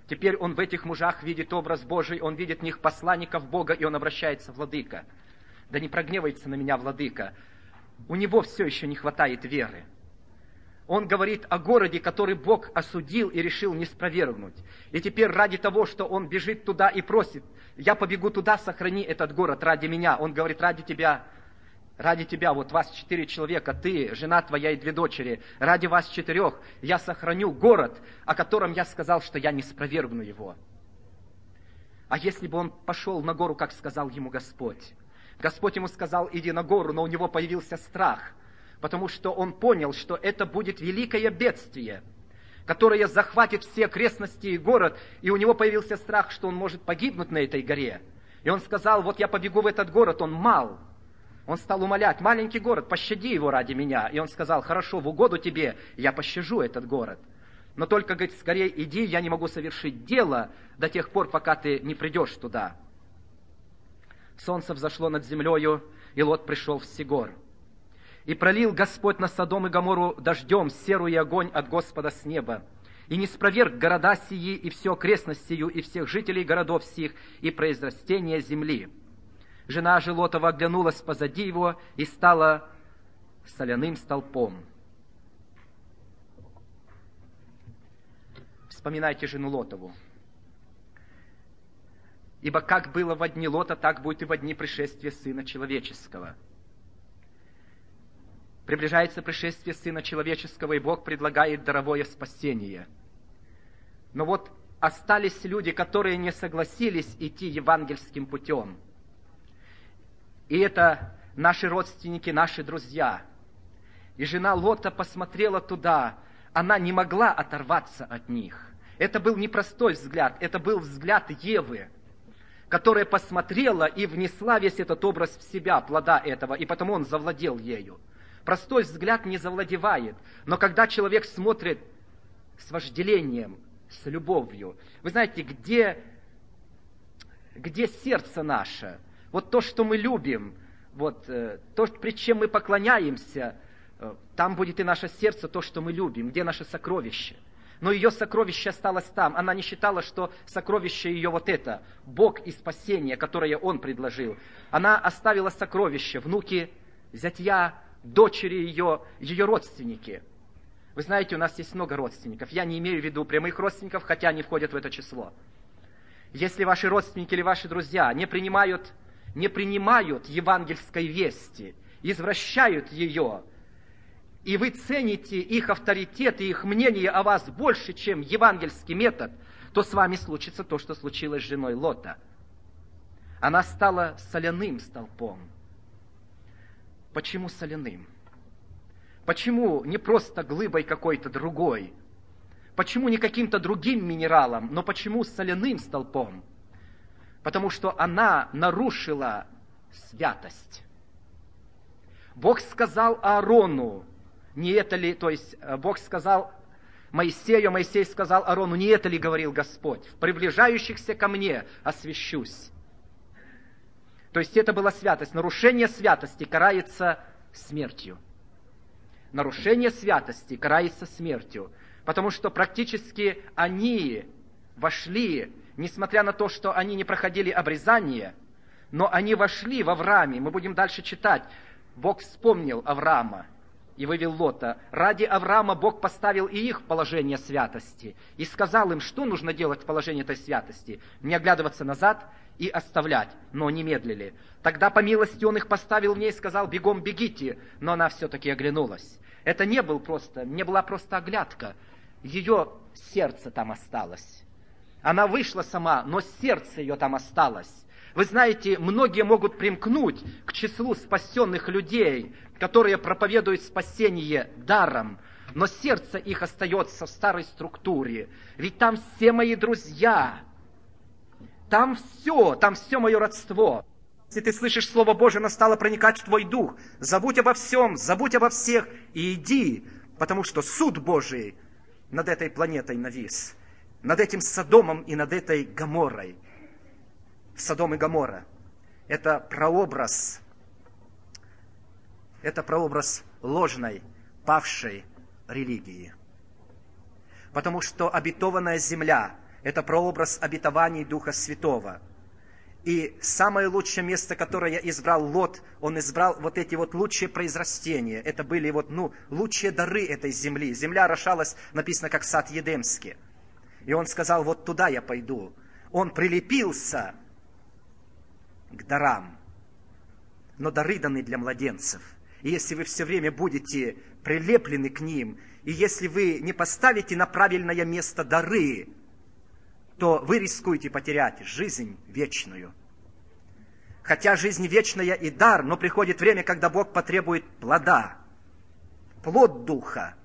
Теперь он в этих мужах видит образ Божий, он видит в них посланников Бога, и он обращается: владыка, да не прогневается на меня, владыка. У него все еще не хватает веры. Он говорит о городе, который Бог осудил и решил не спровергнуть. И теперь ради того, что он бежит туда и просит: я побегу туда, сохрани этот город ради меня. Он говорит: ради тебя, ради тебя, вот вас четыре человека, ты, жена твоя и две дочери, ради вас четырех я сохраню город, о котором я сказал, что я не спровергну его. А если бы он пошел на гору, как сказал ему Господь? Господь ему сказал: иди на гору, но у него появился страх, потому что он понял, что это будет великое бедствие, которое захватит все окрестности и город, и у него появился страх, что он может погибнуть на этой горе. И он сказал: вот я побегу в этот город, он мал. Он стал умолять: маленький город, пощади его ради меня. И он сказал: хорошо, в угоду тебе я пощажу этот город. Но только, говорит, скорее иди, я не могу совершить дело до тех пор, пока ты не придешь туда. Солнце взошло над землею, и Лот пришел в Сигор. И пролил Господь на Содом и Гоморру дождем серу и огонь от Господа с неба. И не спроверг города сии, и всю окрестность сию, и всех жителей городов сих, и произрастения земли. Жена же Лотова оглянулась позади его и стала соляным столпом. Вспоминайте жену Лотову. Ибо как было во дни Лота, так будет и во дни пришествия Сына Человеческого. Приближается пришествие Сына Человеческого, и Бог предлагает даровое спасение. Но вот остались люди, которые не согласились идти евангельским путем. И это наши родственники, наши друзья. И жена Лота посмотрела туда, она не могла оторваться от них. Это был непростой взгляд, это был взгляд Евы, которая посмотрела и внесла весь этот образ в себя, плода этого, и потому он завладел ею. Простой взгляд не завладевает, но когда человек смотрит с вожделением, с любовью, вы знаете, где, где сердце наше, вот то, что мы любим, вот то, пред чем мы поклоняемся, там будет и наше сердце, то, что мы любим, где наше сокровище. Но ее сокровище осталось там. Она не считала, что сокровище ее вот это, Бог и спасение, которое Он предложил. Она оставила сокровище, внуки, зятья, дочери ее, ее родственники. Вы знаете, у нас есть много родственников. Я не имею в виду прямых родственников, хотя они входят в это число. Если ваши родственники или ваши друзья не принимают, не принимают евангельской вести, извращают ее, и вы цените их авторитет и их мнение о вас больше, чем евангельский метод, то с вами случится то, что случилось с женой Лота. Она стала соляным столпом. Почему соляным? Почему не просто глыбой какой-то другой? Почему не каким-то другим минералом, но почему соляным столпом? Потому что она нарушила святость. Бог сказал Аарону, не это ли, то есть Бог сказал Моисею, Моисей сказал Аарону, не это ли говорил Господь, в приближающихся ко мне освящусь. То есть это была святость. Нарушение святости карается смертью. Нарушение святости карается смертью. Потому что практически они вошли, несмотря на то, что они не проходили обрезание, но они вошли в Аврааме. Мы будем дальше читать. Бог вспомнил Авраама и вывел Лота. Ради Авраама Бог поставил и их в положение святости. И сказал им, что нужно делать в положении этой святости. Не оглядываться назад и оставлять. Но не медлили. Тогда по милости Он их поставил в ней и сказал, бегом бегите. Но она все-таки оглянулась. Это не, был просто, не была просто оглядка. Ее сердце там осталось. Она вышла сама, но сердце ее там осталось. Вы знаете, многие могут примкнуть к числу спасенных людей, которые проповедуют спасение даром, но сердце их остается в старой структуре. Ведь там все мои друзья, там все, там все мое родство. Если ты слышишь Слово Божие, оно стало проникать в твой дух. Забудь обо всем, забудь обо всех и иди, потому что суд Божий над этой планетой навис, над этим Содомом и над этой Гоморрой. Содом и Гоморра – это прообраз, это прообраз ложной, павшей религии. Потому что обетованная земля – Это прообраз обетований Духа Святого. И самое лучшее место, которое я избрал, Лот, он избрал вот эти вот лучшие произрастения. Это были вот, ну, лучшие дары этой земли. Земля орошалась, написано, как сад Едемский. И он сказал, вот туда я пойду. Он прилепился к дарам. Но дары даны для младенцев. И если вы все время будете прилеплены к ним, и если вы не поставите на правильное место дары, то вы рискуете потерять жизнь вечную. Хотя жизнь вечная и дар, но приходит время, когда Бог потребует плода. Плод Духа.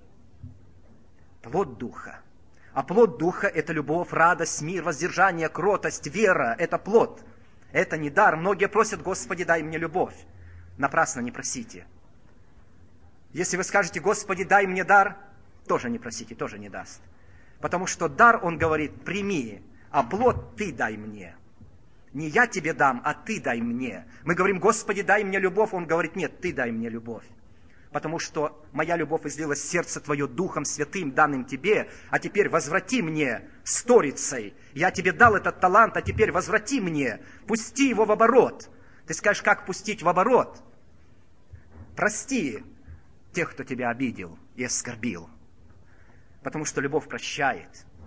Плод Духа. А плод Духа – это любовь, радость, мир, воздержание, кротость, вера. Это плод. Это не дар. Многие просят, Господи, дай мне любовь. Напрасно не просите. Если вы скажете, Господи, дай мне дар, тоже не просите, тоже не даст. Потому что дар, он говорит, прими, а плод ты дай мне. Не я тебе дам, а ты дай мне. Мы говорим, Господи, дай мне любовь. Он говорит, нет, ты дай мне любовь. Потому что моя любовь излилась в сердце твое Духом Святым, данным тебе, а теперь возврати мне сторицей. Я тебе дал этот талант, а теперь возврати мне. Пусти его в оборот. Ты скажешь, как пустить в оборот? Прости тех, кто тебя обидел и оскорбил. Потому что любовь прощает.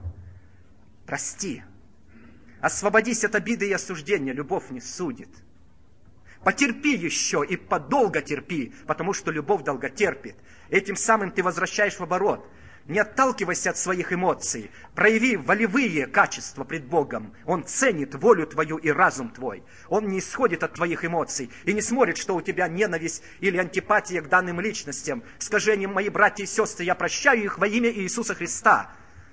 Прости. Освободись от обиды и осуждения. Любовь не судит. Потерпи еще и подолго терпи, потому что любовь долго терпит. Этим самым ты возвращаешь в оборот. Не отталкивайся от своих эмоций. Прояви волевые качества пред Богом. Он ценит волю твою и разум твой. Он не исходит от твоих эмоций и не смотрит, что у тебя ненависть или антипатия к данным личностям. Скажи им, мои братья и сестры, я прощаю их во имя Иисуса Христа.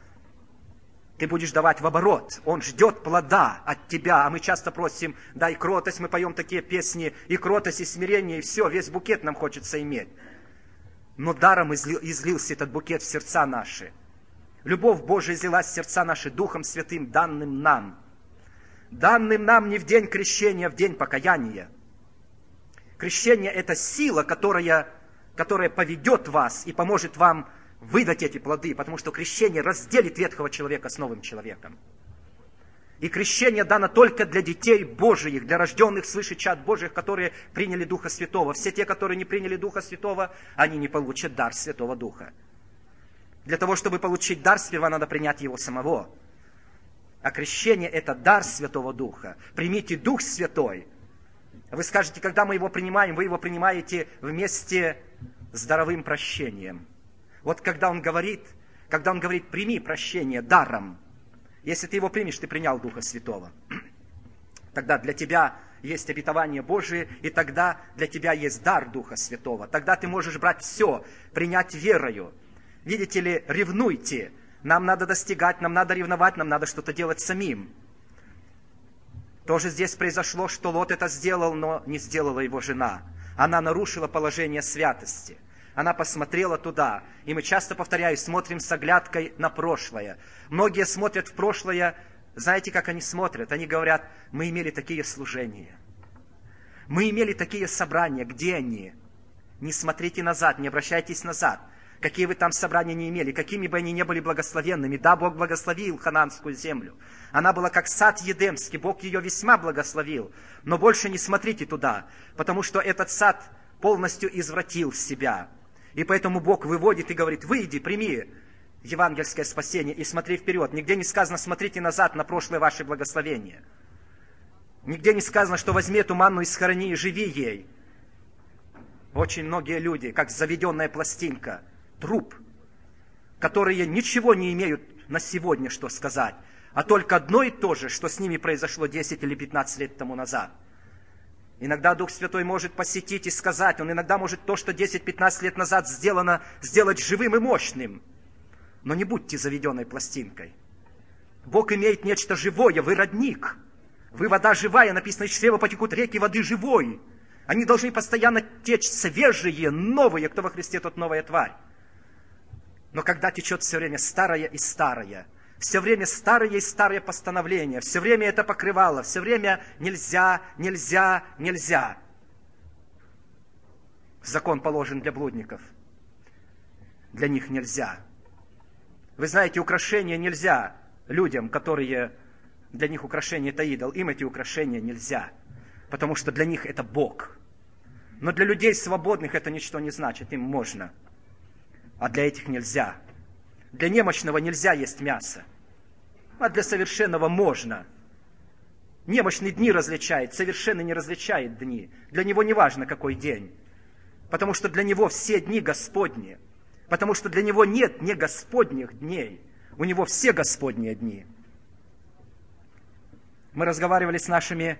Ты будешь давать в оборот. Он ждет плода от тебя. А мы часто просим, дай кротость. Мы поем такие песни, и кротость, и смирение, и все. Весь букет нам хочется иметь. Но даром излил, излился этот букет в сердца наши. Любовь Божия излилась в сердца наши Духом Святым, данным нам. Данным нам не в день крещения, а в день покаяния. Крещение – это сила, которая, которая поведет вас и поможет вам выдать эти плоды, потому что крещение разделит ветхого человека с новым человеком. И крещение дано только для детей Божиих, для рожденных свыше чад Божьих, которые приняли Духа Святого. Все те, которые не приняли Духа Святого, они не получат дар Святого Духа. Для того, чтобы получить дар, сперва надо принять его самого. А крещение – это дар Святого Духа. Примите Дух Святой. Вы скажете, когда мы его принимаем, вы его принимаете вместе с даровым прощением. Вот когда он говорит, когда он говорит, прими прощение даром, если ты его примешь, ты принял Духа Святого. Тогда для тебя есть обетование Божие, и тогда для тебя есть дар Духа Святого. Тогда ты можешь брать все, принять верою. Видите ли, ревнуйте. Нам надо достигать, нам надо ревновать, нам надо что-то делать самим. Тоже здесь произошло, что Лот это сделал, но не сделала его жена. Она нарушила положение святости. Она посмотрела туда. И мы часто, повторяю, смотрим с оглядкой на прошлое. Многие смотрят в прошлое, знаете, как они смотрят? Они говорят, мы имели такие служения. Мы имели такие собрания. Где они? Не смотрите назад, не обращайтесь назад. Какие вы там собрания не имели, какими бы они ни были благословенными. Да, Бог благословил хананскую землю. Она была как сад Едемский, Бог ее весьма благословил. Но больше не смотрите туда, потому что этот сад полностью извратил себя. И поэтому Бог выводит и говорит, выйди, прими евангельское спасение и смотри вперед. Нигде не сказано, смотрите назад на прошлое ваше благословение. Нигде не сказано, что возьми эту манну и схорони и живи ей. Очень многие люди, как заведенная пластинка, труп, которые ничего не имеют на сегодня, что сказать, а только одно и то же, что с ними произошло десять или пятнадцать лет тому назад. Иногда Дух Святой может посетить и сказать, Он иногда может то, что десять-пятнадцать лет назад сделано, сделать живым и мощным. Но не будьте заведенной пластинкой. Бог имеет нечто живое, вы родник. Вы вода живая, написано, из чрева потекут реки воды живой. Они должны постоянно течь свежие, новые, кто во Христе, тот новая тварь. Но когда течет все время старое и старое, все время старые и старые постановления, все время это покрывало, все время нельзя, нельзя, нельзя. Закон положен для блудников. Для них нельзя. Вы знаете, украшения нельзя. людям, которые для них украшение это идол, им эти украшения нельзя, потому что для них это Бог. Но для людей свободных это ничто не значит, им можно, а для этих нельзя. Для немощного нельзя есть мясо, а для совершенного можно. Немощный дни различает, совершенный не различает дни. Для него не важно, какой день, потому что для него все дни Господни, потому что для него нет не Господних дней, у него все Господние дни. Мы разговаривали с нашими,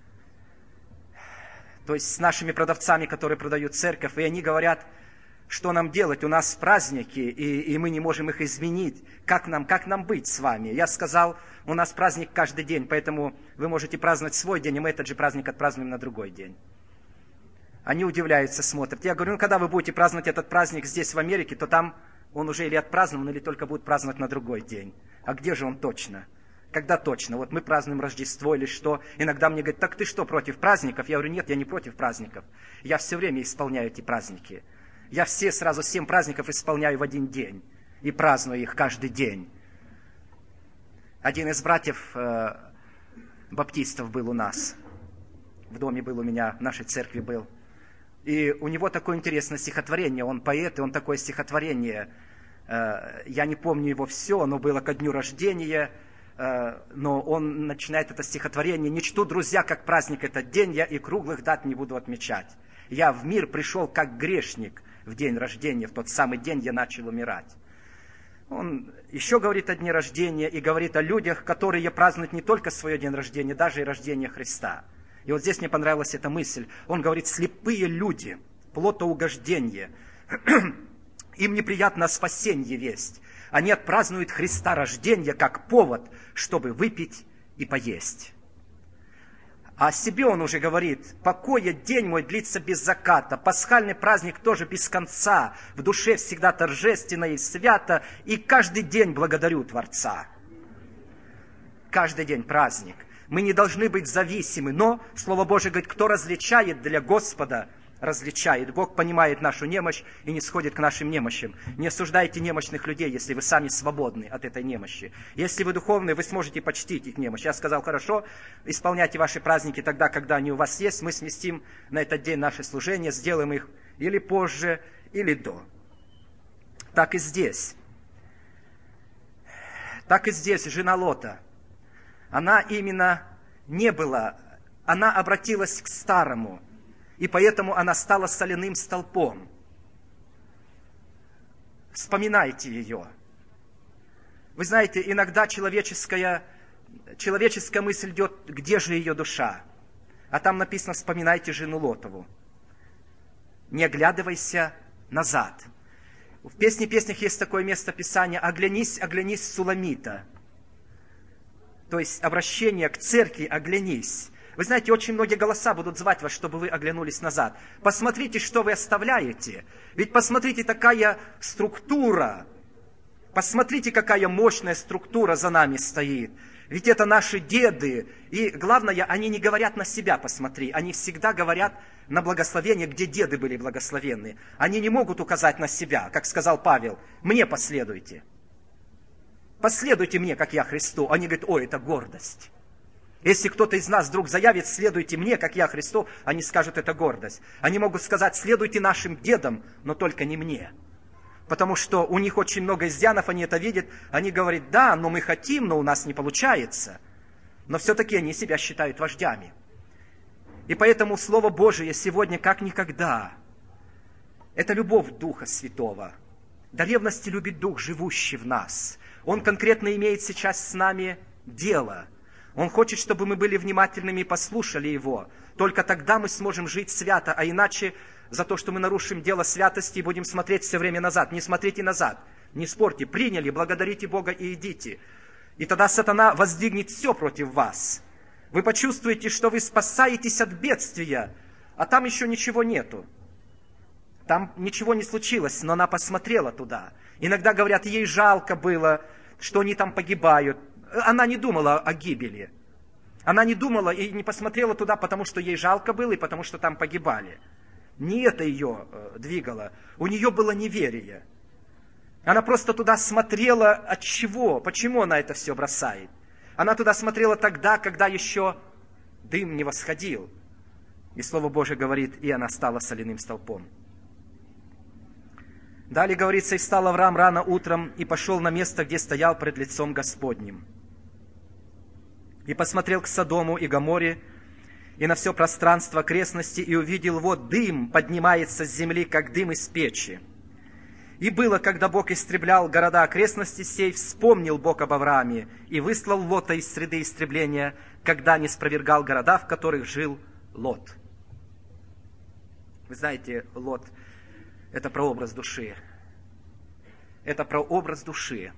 то есть с нашими продавцами, которые продают церковь, и они говорят, что нам делать, у нас праздники, и, и мы не можем их изменить, как нам, как нам быть с вами? Я сказал, у нас праздник каждый день, поэтому вы можете праздновать свой день, и мы этот же праздник отпразднуем на другой день. Они удивляются, смотрят. Я говорю, ну когда вы будете праздновать этот праздник здесь, в Америке, то там он уже или отпразднован, или только будет праздновать на другой день. А где же он точно? Когда точно? Вот мы празднуем Рождество или что. Иногда мне говорят, так ты что, против праздников? Я говорю, нет, я не против праздников. Я все время исполняю эти праздники. Я все сразу семь праздников исполняю в один день. И праздную их каждый день. Один из братьев э, баптистов был у нас. В доме был у меня, в нашей церкви был. И у него такое интересное стихотворение. Он поэт, и он такое стихотворение. Э, я не помню его все, оно было ко дню рождения. Э, но он начинает это стихотворение. «Не чту, друзья, как праздник этот день, я и круглых дат не буду отмечать. Я в мир пришел как грешник в день рождения, в тот самый день я начал умирать». Он еще говорит о дне рождения и говорит о людях, которые празднуют не только свое день рождения, даже и рождение Христа. И вот здесь мне понравилась эта мысль. Он говорит, слепые люди, плотоугождение, им неприятно о спасении весть. Они отпразднуют Христа рождения как повод, чтобы выпить и поесть. А о себе он уже говорит, покоя день мой длится без заката, пасхальный праздник тоже без конца, в душе всегда торжественно и свято, и каждый день благодарю Творца. Каждый день праздник. Мы не должны быть зависимы, но Слово Божие говорит, кто различает для Господа, различает. Бог понимает нашу немощь и не сходит к нашим немощам. Не осуждайте немощных людей, если вы сами свободны от этой немощи. Если вы духовные, вы сможете почтить их немощь. Я сказал, хорошо, исполняйте ваши праздники тогда, когда они у вас есть. Мы сместим на этот день наше служение, сделаем их или позже, или до. Так и здесь. Так и здесь жена Лота. Она именно не была, она обратилась к старому, и поэтому она стала соляным столпом. Вспоминайте ее. Вы знаете, иногда человеческая, человеческая мысль идет, где же ее душа? А там написано, вспоминайте жену Лотову. Не оглядывайся назад. В «Песне песнях» есть такое место Писания, оглянись, оглянись, Суламита. То есть обращение к церкви, оглянись. Вы знаете, очень многие голоса будут звать вас, чтобы вы оглянулись назад. Посмотрите, что вы оставляете. Ведь посмотрите, такая структура. Посмотрите, какая мощная структура за нами стоит. Ведь это наши деды. И главное, они не говорят на себя, посмотри. Они всегда говорят на благословение, где деды были благословенны. Они не могут указать на себя, как сказал Павел. Мне последуйте. Последуйте мне, как я Христу. Они говорят, ой, это гордость. Если кто-то из нас вдруг заявит, следуйте мне, как я Христу, они скажут, это гордость. Они могут сказать, следуйте нашим дедам, но только не мне. Потому что у них очень много изъянов, они это видят. Они говорят, да, но мы хотим, но у нас не получается. Но все-таки они себя считают вождями. И поэтому Слово Божие сегодня как никогда. Это любовь Духа Святого. До ревности любит Дух, живущий в нас. Он конкретно имеет сейчас с нами дело. Он хочет, чтобы мы были внимательными и послушали Его. Только тогда мы сможем жить свято, а иначе за то, что мы нарушим дело святости и будем смотреть все время назад. Не смотрите назад, не спорьте, приняли, благодарите Бога и идите. И тогда сатана воздвигнет все против вас. Вы почувствуете, что вы спасаетесь от бедствия, а там еще ничего нету. Там ничего не случилось, но она посмотрела туда. Иногда говорят, ей жалко было, что они там погибают. Она не думала о гибели. Она не думала и не посмотрела туда, потому что ей жалко было и потому что там погибали. Не это ее двигало. У нее было неверие. Она просто туда смотрела от чего, почему она это все бросает. Она туда смотрела тогда, когда еще дым не восходил. И Слово Божие говорит, и она стала соляным столпом. Далее говорится, и встал Авраам рано утром, и пошел на место, где стоял пред лицом Господним. И посмотрел к Содому и Гоморе, и на все пространство окрестности, и увидел, вот дым поднимается с земли, как дым из печи. И было, когда Бог истреблял города окрестности сей, вспомнил Бог об Аврааме, и выслал Лота из среды истребления, когда не спровергал города, в которых жил Лот. Вы знаете, Лот – это прообраз души. Это прообраз души,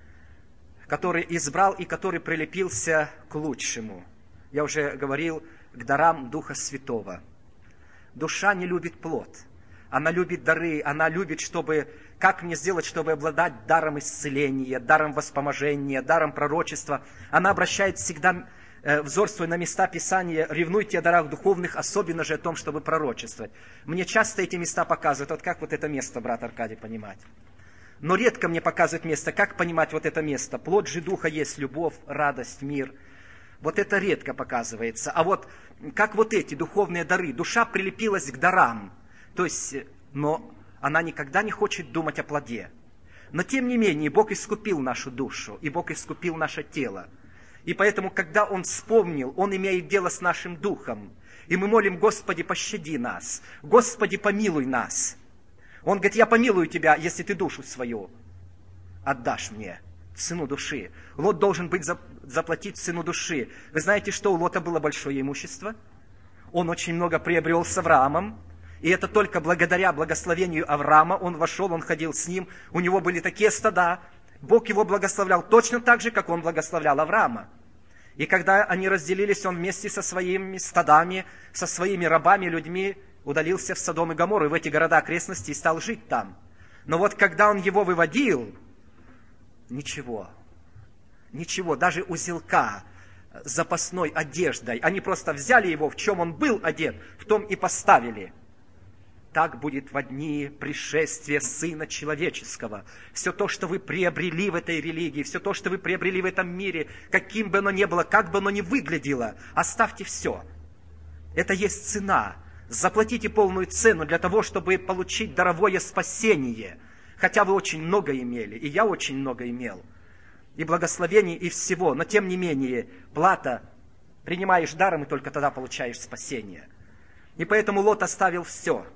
который избрал и который прилепился к лучшему. Я уже говорил, к дарам Духа Святого. Душа не любит плод. Она любит дары, она любит, чтобы, как мне сделать, чтобы обладать даром исцеления, даром воспоможения, даром пророчества. Она обращает всегда э, взор свой на места Писания, ревнуйте о дарах духовных, особенно же о том, чтобы пророчествовать. Мне часто эти места показывают, вот как вот это место, брат Аркадий, понимать. Но редко мне показывают место, как понимать вот это место. Плод же Духа есть любовь, радость, мир. Вот это редко показывается. А вот как вот эти духовные дары, душа прилепилась к дарам. То есть, но она никогда не хочет думать о плоде. Но тем не менее, Бог искупил нашу душу, и Бог искупил наше тело. И поэтому, когда Он вспомнил, Он имеет дело с нашим духом. И мы молим, Господи, пощади нас, Господи, помилуй нас. Он говорит, я помилую тебя, если ты душу свою отдашь мне, сыну души. Лот должен быть заплатить сыну души. Вы знаете, что у Лота было большое имущество? Он очень много приобрел с Авраамом. И это только благодаря благословению Авраама он вошел, он ходил с ним. У него были такие стада. Бог его благословлял точно так же, как он благословлял Авраама. И когда они разделились, он вместе со своими стадами, со своими рабами, людьми удалился в Содом и Гоморру, и в эти города окрестности и стал жить там. Но вот когда он его выводил, ничего, ничего, даже узелка с запасной одеждой, они просто взяли его, в чем он был одет, в том и поставили. Так будет во дни пришествия Сына Человеческого. Все то, что вы приобрели в этой религии, все то, что вы приобрели в этом мире, каким бы оно ни было, как бы оно ни выглядело, оставьте все. Это есть цена. Заплатите полную цену для того, чтобы получить даровое спасение. Хотя вы очень много имели, и я очень много имел. И благословений, и всего. Но тем не менее, плата принимаешь даром, и только тогда получаешь спасение. И поэтому Лот оставил все.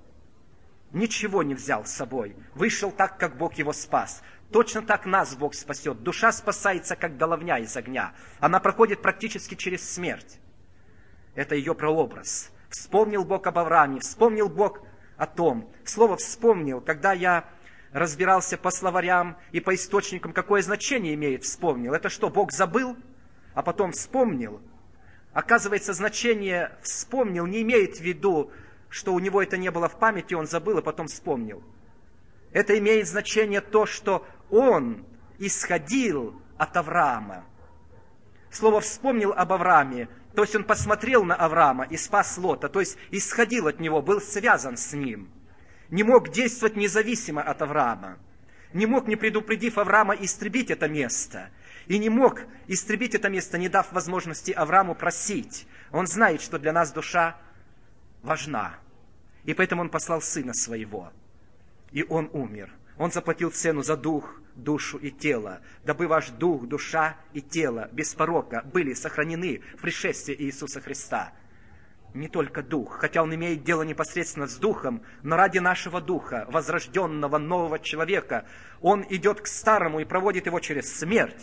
Ничего не взял с собой. Вышел так, как Бог его спас. Точно так нас Бог спасет. Душа спасается, как головня из огня. Она проходит практически через смерть. Это ее прообраз. Вспомнил Бог об Аврааме, вспомнил Бог о том. Слово «вспомнил», когда я разбирался по словарям и по источникам, какое значение имеет «вспомнил». Это что, Бог забыл, а потом вспомнил? Оказывается, значение «вспомнил» не имеет в виду, что у него это не было в памяти, он забыл, а потом вспомнил. Это имеет значение то, что он исходил от Авраама. Слово «вспомнил» об Аврааме, то есть он посмотрел на Авраама и спас Лота, то есть исходил от него, был связан с ним. Не мог действовать независимо от Авраама. Не мог, не предупредив Авраама, истребить это место. И не мог истребить это место, не дав возможности Аврааму просить. Он знает, что для нас душа важна. И поэтому он послал сына своего. И он умер. Он заплатил цену за дух, душу и тело, дабы ваш дух, душа и тело без порока были сохранены в пришествии Иисуса Христа. Не только дух, хотя он имеет дело непосредственно с духом, но ради нашего духа, возрожденного нового человека, он идет к старому и проводит его через смерть.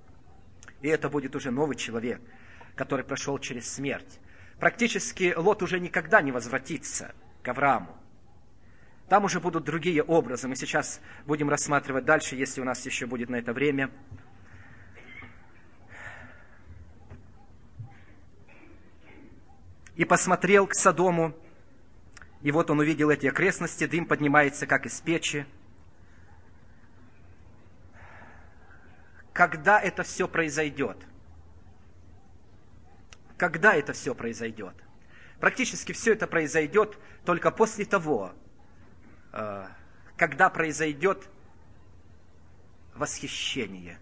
И это будет уже новый человек, который прошел через смерть. Практически Лот уже никогда не возвратится к Аврааму. Там уже будут другие образы. Мы сейчас будем рассматривать дальше, если у нас еще будет на это время. И посмотрел к Содому, и вот он увидел эти окрестности, дым поднимается, как из печи. Когда это все произойдет? Когда это все произойдет? Практически все это произойдет только после того, когда произойдет восхищение.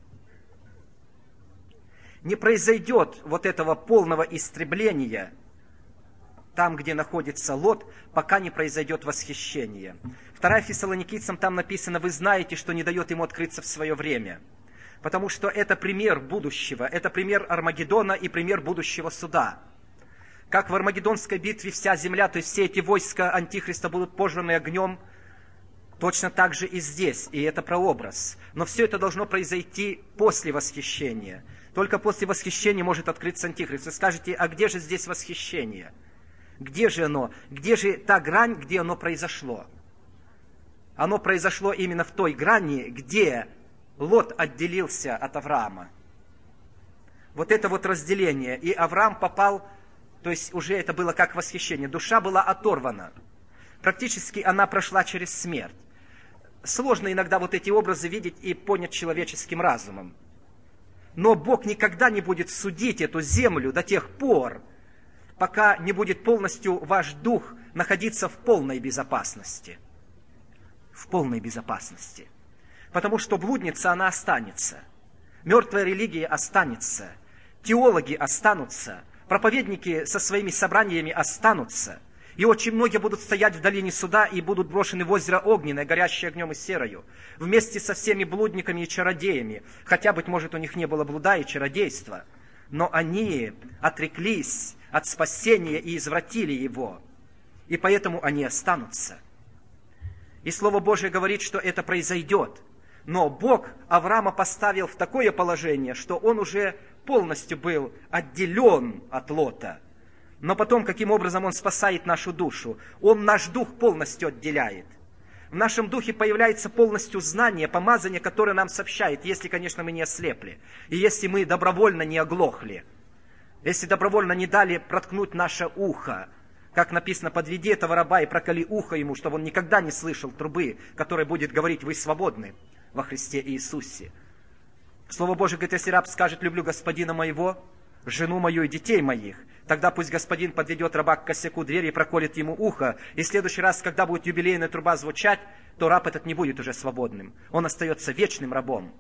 Не произойдет вот этого полного истребления там, где находится Лот, пока не произойдет восхищение. Вторая Фессалоникийцам там написано: вы знаете, что не дает ему открыться в свое время. Потому что это пример будущего, это пример Армагеддона и пример будущего суда. Как в Армагеддонской битве вся земля, то есть все эти войска Антихриста будут пожраны огнем, точно так же и здесь, и это прообраз. Но все это должно произойти после восхищения. Только после восхищения может открыться Антихрист. Вы скажете: а где же здесь восхищение? Где же оно? Где же та грань, где оно произошло? Оно произошло именно в той грани, где Лот отделился от Авраама. Вот это вот разделение. И Авраам попал, то есть уже это было как восхищение. Душа была оторвана. Практически она прошла через смерть. Сложно иногда вот эти образы видеть и понять человеческим разумом. Но Бог никогда не будет судить эту землю до тех пор, пока не будет полностью ваш дух находиться в полной безопасности. В полной безопасности. Потому что блудница, она останется. Мертвая религия останется. Теологи останутся. Проповедники со своими собраниями останутся. И очень многие будут стоять в долине суда и будут брошены в озеро огненное, горящее огнем и серою, вместе со всеми блудниками и чародеями. Хотя, быть может, у них не было блуда и чародейства. Но они отреклись от спасения и извратили его. И поэтому они останутся. И Слово Божие говорит, что это произойдет. Но Бог Авраама поставил в такое положение, что он уже полностью был отделен от Лота. Но потом, каким образом он спасает нашу душу? Он наш дух полностью отделяет. В нашем духе появляется полностью знание, помазание, которое нам сообщает, если, конечно, мы не ослепли. И если мы добровольно не оглохли. Если добровольно не дали проткнуть наше ухо. Как написано: подведи этого раба и проколи ухо ему, чтобы он никогда не слышал трубы, которая будет говорить: вы свободны во Христе Иисусе. Слово Божие говорит: если раб скажет: люблю господина моего, жену мою и детей моих, тогда пусть господин подведет раба к косяку двери и проколет ему ухо, и в следующий раз, когда будет юбилейная труба звучать, то раб этот не будет уже свободным. Он остается вечным рабом.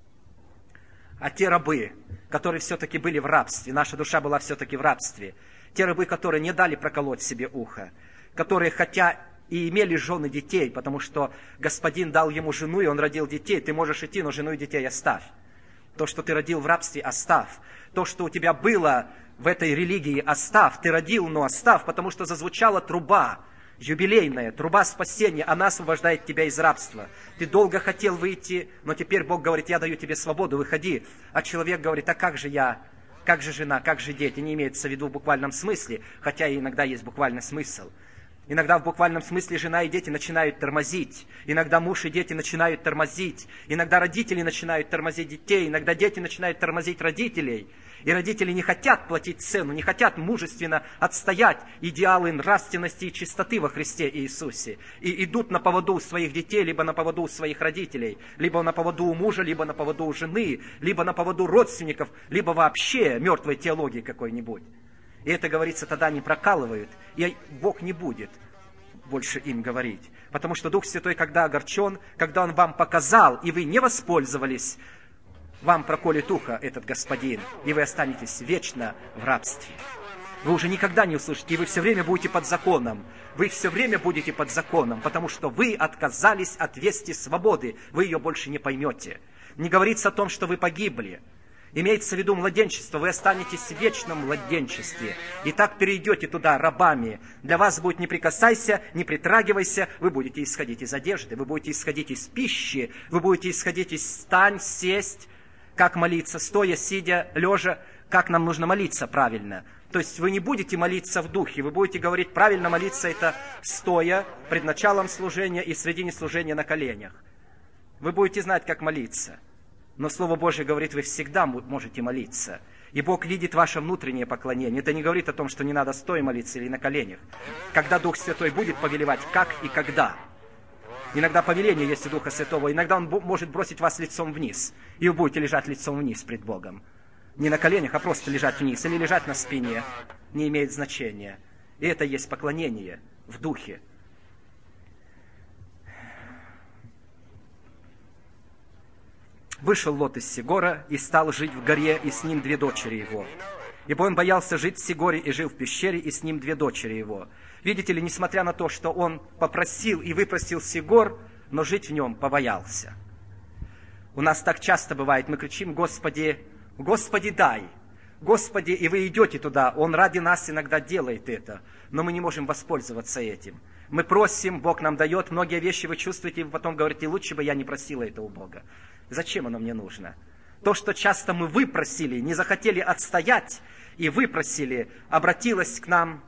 А те рабы, которые все-таки были в рабстве, наша душа была все-таки в рабстве, те рабы, которые не дали проколоть себе ухо, которые, хотя и имели жены детей, потому что господин дал ему жену, и он родил детей, ты можешь идти, но жену и детей оставь. То, что ты родил в рабстве, оставь. То, что у тебя было в этой религии, оставь. Ты родил, но оставь, потому что зазвучала труба, юбилейная, труба спасения, она освобождает тебя из рабства. Ты долго хотел выйти, но теперь Бог говорит: я даю тебе свободу, выходи. А человек говорит: а как же я, как же жена, как же дети? Не имеется в виду в буквальном смысле, хотя и иногда есть буквальный смысл. Иногда в буквальном смысле жена и дети начинают тормозить. Иногда муж и дети начинают тормозить. Иногда родители начинают тормозить детей. Иногда дети начинают тормозить родителей. И родители не хотят платить цену, не хотят мужественно отстоять идеалы нравственности и чистоты во Христе Иисусе. И идут на поводу у своих детей, либо на поводу у своих родителей, либо на поводу у мужа, либо на поводу у жены, либо на поводу родственников, либо вообще мертвой теологии какой-нибудь. И это, говорится, тогда не прокалывают, и Бог не будет больше им говорить. Потому что Дух Святой, когда огорчен, когда Он вам показал, и вы не воспользовались, вам проколет ухо этот господин, и вы останетесь вечно в рабстве. Вы уже никогда не услышите, и вы все время будете под законом. Вы все время будете под законом, потому что вы отказались от вести свободы. Вы ее больше не поймете. Не говорится о том, что вы погибли. Имеется в виду младенчество, вы останетесь в вечном младенчестве. И так перейдете туда рабами. Для вас будет: не прикасайся, не притрагивайся. Вы будете исходить из одежды, вы будете исходить из пищи, вы будете исходить из встань, сесть, как молиться, стоя, сидя, лежа, как нам нужно молиться правильно. То есть вы не будете молиться в духе, вы будете говорить: правильно молиться это стоя, пред началом служения и в середине служения на коленях. Вы будете знать, как молиться. Но Слово Божие говорит: вы всегда можете молиться. И Бог видит ваше внутреннее поклонение. Это не говорит о том, что не надо стоя молиться или на коленях. Когда Дух Святой будет повелевать, как и когда. Иногда повеление есть у Духа Святого, иногда Он может бросить вас лицом вниз. И вы будете лежать лицом вниз пред Богом. Не на коленях, а просто лежать вниз. Или лежать на спине. Не имеет значения. И это есть поклонение в Духе. Вышел Лот из Сегора и стал жить в горе, и с ним две дочери его. Ибо он боялся жить в Сегоре и жил в пещере, и с ним две дочери его. Видите ли, несмотря на то, что он попросил и выпросил Сегор, но жить в нем побоялся. У нас так часто бывает, мы кричим: Господи, Господи, дай! Господи, и вы идете туда, Он ради нас иногда делает это, но мы не можем воспользоваться этим. Мы просим, Бог нам дает, многие вещи вы чувствуете, и вы потом говорите: лучше бы я не просила это у Бога. Зачем оно мне нужно? То, что часто мы выпросили, не захотели отстоять, и выпросили, обратилось к нам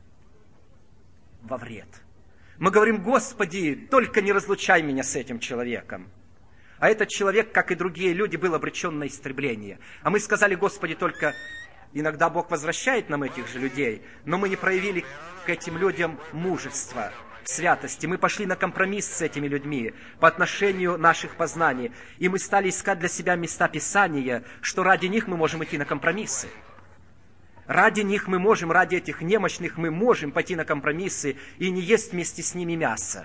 во вред. Мы говорим: Господи, только не разлучай меня с этим человеком. А этот человек, как и другие люди, был обречен на истребление. А мы сказали: Господи, только иногда Бог возвращает нам этих же людей, но мы не проявили к этим людям мужества, святости. Мы пошли на компромисс с этими людьми по отношению наших познаний. И мы стали искать для себя места Писания, что ради них мы можем идти на компромиссы. Ради них мы можем, ради этих немощных мы можем пойти на компромиссы и не есть вместе с ними мясо.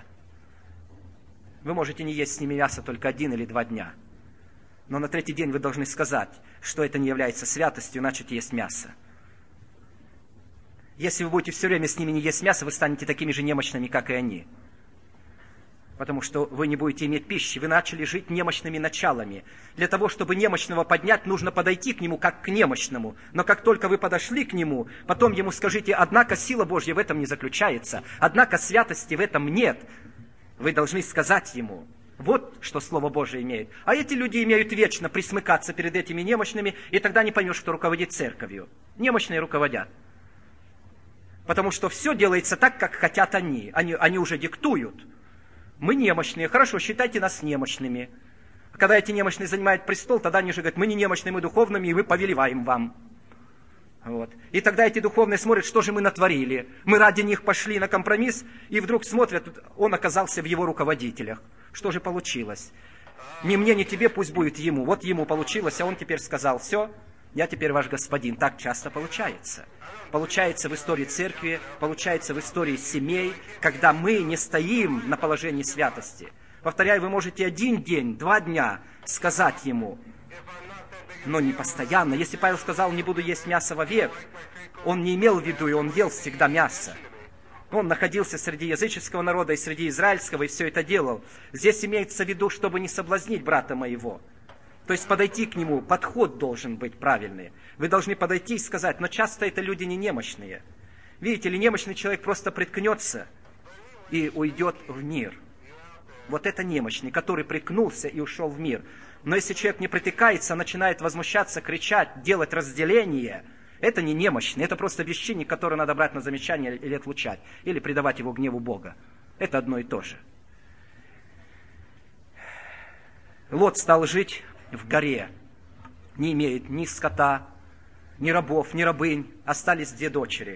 Вы можете не есть с ними мясо только один или два дня. Но на третий день вы должны сказать, что это не является святостью, начать есть мясо. Если вы будете все время с ними не есть мясо, вы станете такими же немощными, как и они. Потому что вы не будете иметь пищи. Вы начали жить немощными началами. Для того, чтобы немощного поднять, нужно подойти к нему как к немощному. Но как только вы подошли к нему, потом ему скажите: однако сила Божья в этом не заключается, однако святости в этом нет. Вы должны сказать ему: вот что Слово Божие имеет. А эти люди имеют вечно присмыкаться перед этими немощными, и тогда не поймешь, кто руководит церковью. Немощные руководят. Потому что все делается так, как хотят они. Они, они уже диктуют. Мы немощные, хорошо, считайте нас немощными. Когда эти немощные занимают престол, тогда они же говорят: мы не немощные, мы духовными, и мы повелеваем вам. Вот. И тогда эти духовные смотрят, что же мы натворили. Мы ради них пошли на компромисс, и вдруг смотрят, он оказался в его руководителях. Что же получилось? Ни мне, ни тебе, пусть будет ему. Вот ему получилось, а он теперь сказал: все, я теперь ваш господин. Так часто получается. Получается в истории церкви, получается в истории семей, когда мы не стоим на положении святости. Повторяю, вы можете один день, два дня сказать ему, но не постоянно. Если Павел сказал: не буду есть мясо вовек, он не имел в виду, и он ел всегда мясо. Он находился среди языческого народа и среди израильского, и все это делал. Здесь имеется в виду, чтобы не соблазнить брата моего. То есть подойти к нему, подход должен быть правильный. Вы должны подойти и сказать, но часто это люди не немощные. Видите ли, немощный человек просто приткнется и уйдет в мир. Вот это немощный, который приткнулся и ушел в мир. Но если человек не притыкается, начинает возмущаться, кричать, делать разделение, это не немощный, это просто вещинник, который надо брать на замечание или отлучать, или предавать его гневу Бога. Это одно и то же. Лот стал жить в горе, не имеет ни скота, ни рабов, ни рабынь, остались две дочери.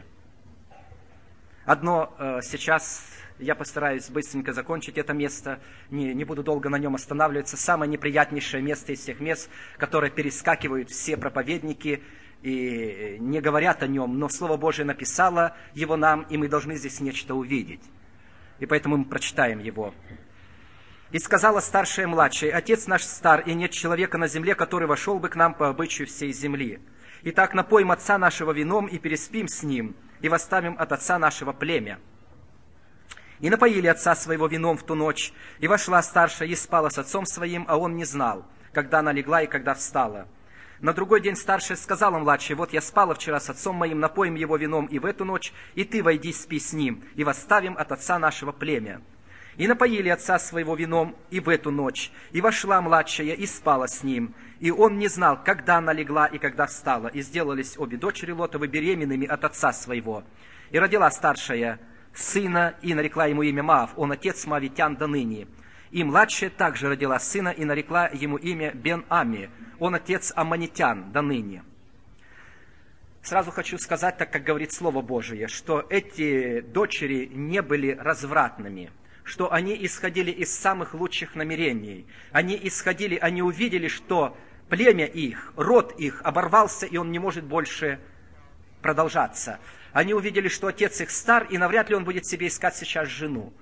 Одно э, сейчас, я постараюсь быстренько закончить это место, не, не буду долго на нем останавливаться, самое неприятнейшее место из всех мест, которое перескакивают все проповедники и не говорят о нем, но Слово Божие написало его нам, и мы должны здесь нечто увидеть. И поэтому мы прочитаем его. «И сказала старшая младшей: Отец наш стар, и нет человека на земле, который вошел бы к нам по обычаю всей земли. Итак, напоим отца нашего вином, и переспим с ним, и восставим от отца нашего племя. И напоили отца своего вином в ту ночь, и вошла старшая и спала с отцом своим, а он не знал, когда она легла и когда встала. На другой день старшая сказала младшей: Вот я спала вчера с отцом моим, напоим его вином и в эту ночь, и ты войди, спи с ним, и восставим от отца нашего племя. И напоили отца своего вином и в эту ночь, и вошла младшая и спала с ним, и он не знал, когда она легла и когда встала, и сделались обе дочери Лотовы беременными от отца своего. И родила старшая сына, и нарекла ему имя Маав, он отец моавитян до ныне. И младшая также родила сына, и нарекла ему имя Бен-Ами, он отец аммонитян до ныне». Сразу хочу сказать, так как говорит Слово Божие, что эти дочери не были развратными, что они исходили из самых лучших намерений. Они исходили, они увидели, что племя их, род их оборвался, и он не может больше продолжаться. Они увидели, что отец их стар, и навряд ли он будет себе искать сейчас жену.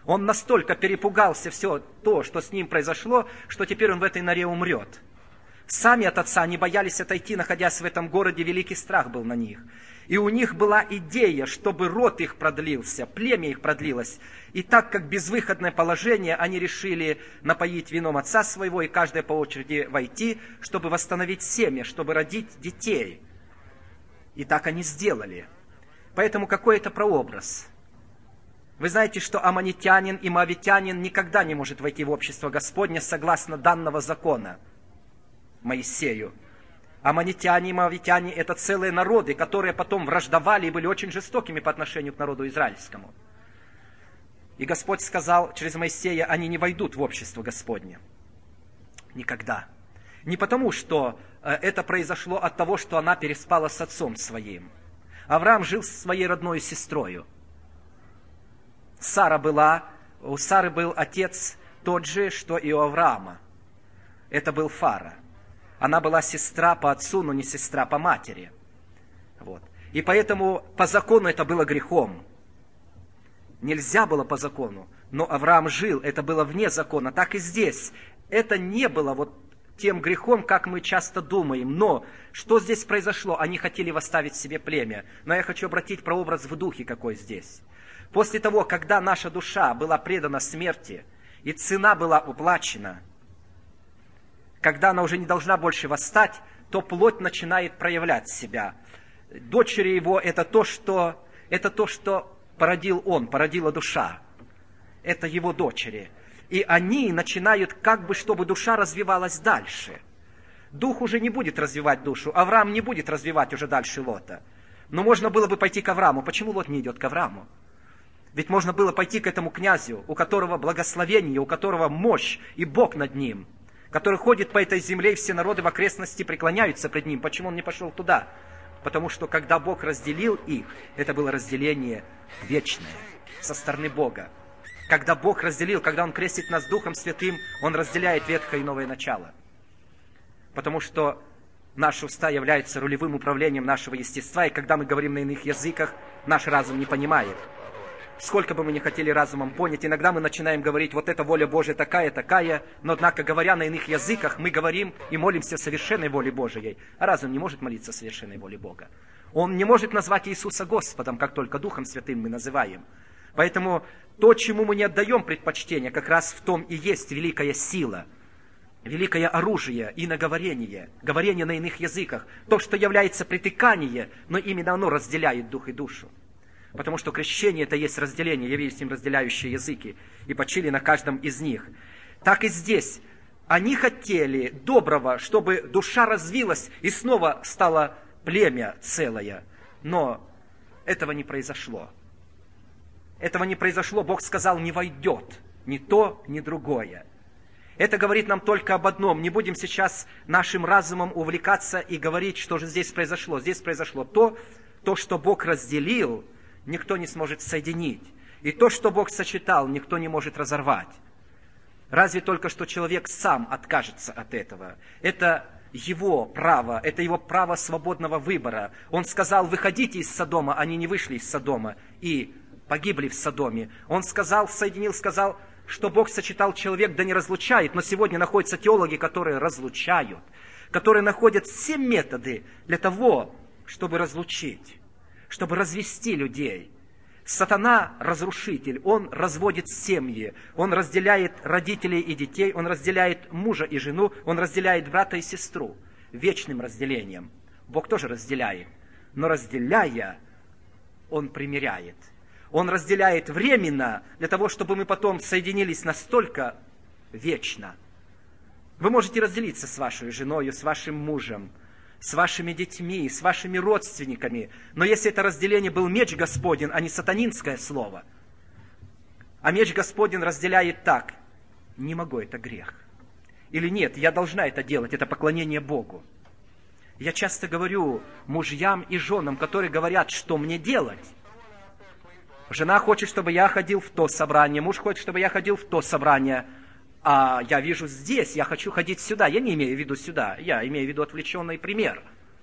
Он настолько перепугался все то, что с ним произошло, что теперь он в этой норе умрет. Сами от отца не боялись отойти, находясь в этом городе, великий страх был на них. И у них была идея, чтобы род их продлился, племя их продлилось. И так как безвыходное положение, они решили напоить вином отца своего и каждая по очереди войти, чтобы восстановить семя, чтобы родить детей. И так они сделали. Поэтому какой это прообраз? Вы знаете, что аммонитянин и моавитянин никогда не может войти в общество Господне согласно данного закона Моисею. Аммонитяне и моавитяне – это целые народы, которые потом враждовали и были очень жестокими по отношению к народу израильскому. И Господь сказал через Моисея, они не войдут в общество Господне. Никогда. Не потому, что это произошло от того, что она переспала с отцом своим. Авраам жил со своей родной сестрою. Сара была, у Сары был отец тот же, что и у Авраама. Это был Фара. Она была сестра по отцу, но не сестра по матери. Вот. И поэтому по закону это было грехом. Нельзя было по закону, но Авраам жил, это было вне закона. Так и здесь. Это не было вот тем грехом, как мы часто думаем. Но что здесь произошло? Они хотели восставить себе племя. Но я хочу обратить прообраз в духе, какой здесь. После того, когда наша душа была предана смерти, и цена была уплачена, когда она уже не должна больше восстать, то плоть начинает проявлять себя. Дочери его – это то, что, это то, что породил он, породила душа. Это его дочери. И они начинают, как бы, чтобы душа развивалась дальше. Дух уже не будет развивать душу. Авраам не будет развивать уже дальше Лота. Но можно было бы пойти к Аврааму. Почему Лот не идет к Аврааму? Ведь можно было пойти к этому князю, у которого благословение, у которого мощь и Бог над ним, который ходит по этой земле, и все народы в окрестности преклоняются пред ним. Почему он не пошел туда? Потому что, когда Бог разделил их, это было разделение вечное, со стороны Бога. Когда Бог разделил, когда Он крестит нас Духом Святым, Он разделяет ветхое и новое начало. Потому что наши уста являются рулевым управлением нашего естества, и когда мы говорим на иных языках, наш разум не понимает. Сколько бы мы ни хотели разумом понять, иногда мы начинаем говорить, вот эта воля Божия такая, такая, но однако, говоря на иных языках, мы говорим и молимся совершенной воле Божией. А разум не может молиться совершенной воле Бога. Он не может назвать Иисуса Господом, как только Духом Святым мы называем. Поэтому то, чему мы не отдаем предпочтение, как раз в том и есть великая сила, великое оружие, иноговорение, говорение на иных языках. То, что является притыкание, но именно оно разделяет дух и душу. Потому что крещение – это есть разделение, явились им разделяющие языки, и почили на каждом из них. Так и здесь. Они хотели доброго, чтобы душа развилась и снова стало племя целое. Но этого не произошло. Этого не произошло. Бог сказал, не войдет ни то, ни другое. Это говорит нам только об одном. Не будем сейчас нашим разумом увлекаться и говорить, что же здесь произошло. Здесь произошло то, то, что Бог разделил, никто не сможет соединить. И то, что Бог сочетал, никто не может разорвать. Разве только что человек сам откажется от этого. Это его право, это его право свободного выбора. Он сказал, выходите из Содома, они не вышли из Содома и погибли в Содоме. Он сказал, соединил, сказал, что Бог сочетал человек, да не разлучает. Но сегодня находятся теологи, которые разлучают, которые находят все методы для того, чтобы разлучить, чтобы развести людей. Сатана – разрушитель, он разводит семьи, он разделяет родителей и детей, он разделяет мужа и жену, он разделяет брата и сестру вечным разделением. Бог тоже разделяет, но разделяя, он примиряет. Он разделяет временно, для того, чтобы мы потом соединились настолько вечно. Вы можете разделиться с вашей женой, с вашим мужем, с вашими детьми, с вашими родственниками. Но если это разделение был меч Господень, а не сатанинское слово, а меч Господень разделяет так, не могу, это грех. Или нет, я должна это делать, это поклонение Богу. Я часто говорю мужьям и женам, которые говорят, что мне делать. Жена хочет, чтобы я ходил в то собрание, муж хочет, чтобы я ходил в то собрание. А я вижу здесь, я хочу ходить сюда. Я не имею в виду сюда, я имею в виду отвлеченный пример.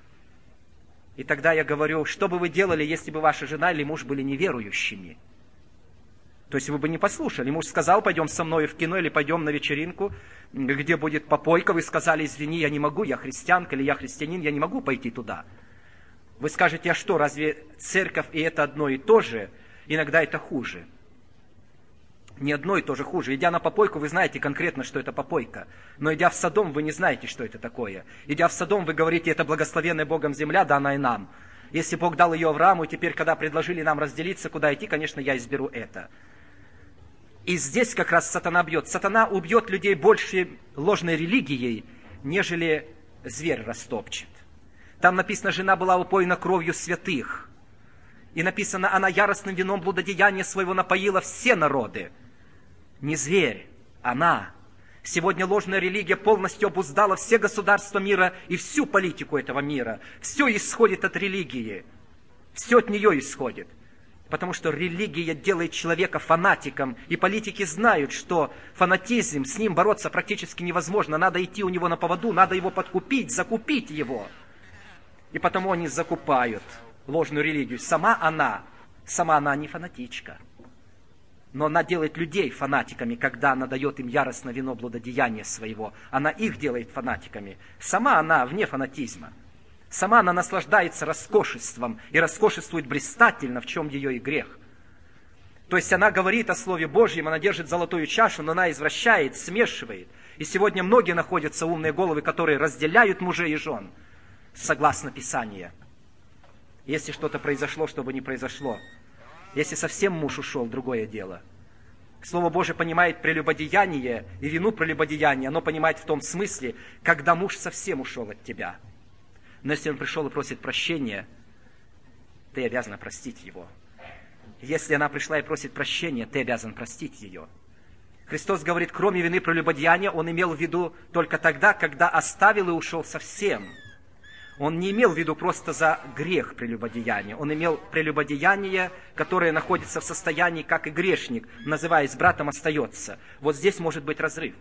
И тогда я говорю, что бы вы делали, если бы ваша жена или муж были неверующими? То есть вы бы не послушали. Муж сказал, пойдем со мной в кино или пойдем на вечеринку, где будет попойка. Вы сказали, извини, я не могу, я христианка или я христианин, я не могу пойти туда. Вы скажете, а что, разве церковь и это одно и то же? Иногда это хуже. Не одно и то же хуже. Идя на попойку, вы знаете конкретно, что это попойка. Но идя в Содом, вы не знаете, что это такое. Идя в Содом, вы говорите, это благословенная Богом земля, данная нам. Если Бог дал ее Аврааму, и теперь, когда предложили нам разделиться, куда идти, конечно, я изберу это. И здесь как раз сатана бьет. Сатана убьет людей больше ложной религией, нежели зверь растопчет. Там написано, жена была упоена кровью святых. И написано, она яростным вином блудодеяния своего напоила все народы. Не зверь, она. Сегодня ложная религия полностью обуздала все государства мира и всю политику этого мира. Все исходит от религии. Все от нее исходит. Потому что религия делает человека фанатиком. И политики знают, что фанатизм, с ним бороться практически невозможно. Надо идти у него на поводу, надо его подкупить, закупить его. И потому они закупают ложную религию. Сама она, сама она не фанатичка. Но она делает людей фанатиками, когда она дает им яростно вино блудодеяния своего. Она их делает фанатиками. Сама она вне фанатизма. Сама она наслаждается роскошеством и роскошествует блистательно, в чем ее и грех. То есть она говорит о Слове Божьем, она держит золотую чашу, но она извращает, смешивает. И сегодня многие находятся умные головы, которые разделяют мужей и жен, согласно Писанию. Если что-то произошло, чтобы не произошло. Если совсем муж ушел, другое дело. Слово Божие понимает прелюбодеяние и вину прелюбодеяния. Оно понимает в том смысле, когда муж совсем ушел от тебя. Но если он пришел и просит прощения, ты обязан простить его. Если она пришла и просит прощения, ты обязан простить ее. Христос говорит, кроме вины прелюбодеяния, он имел в виду только тогда, когда оставил и ушел совсем. Он не имел в виду просто за грех прелюбодеяния. Он имел прелюбодеяние, которое находится в состоянии, как и грешник, называясь братом, остается. Вот здесь может быть разрыв.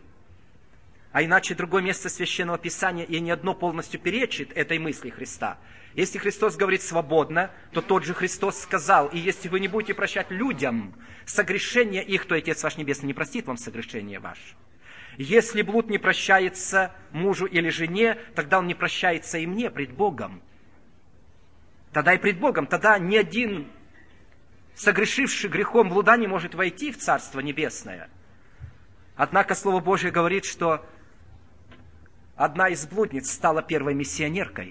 А иначе другое место Священного Писания и ни одно полностью перечит этой мысли Христа. Если Христос говорит свободно, то тот же Христос сказал, и если вы не будете прощать людям согрешения их, то Отец ваш Небесный не простит вам согрешения ваше. Если блуд не прощается мужу или жене, тогда он не прощается и мне пред Богом. Тогда и пред Богом, тогда ни один согрешивший грехом блуда не может войти в Царство Небесное. Однако Слово Божие говорит, что одна из блудниц стала первой миссионеркой.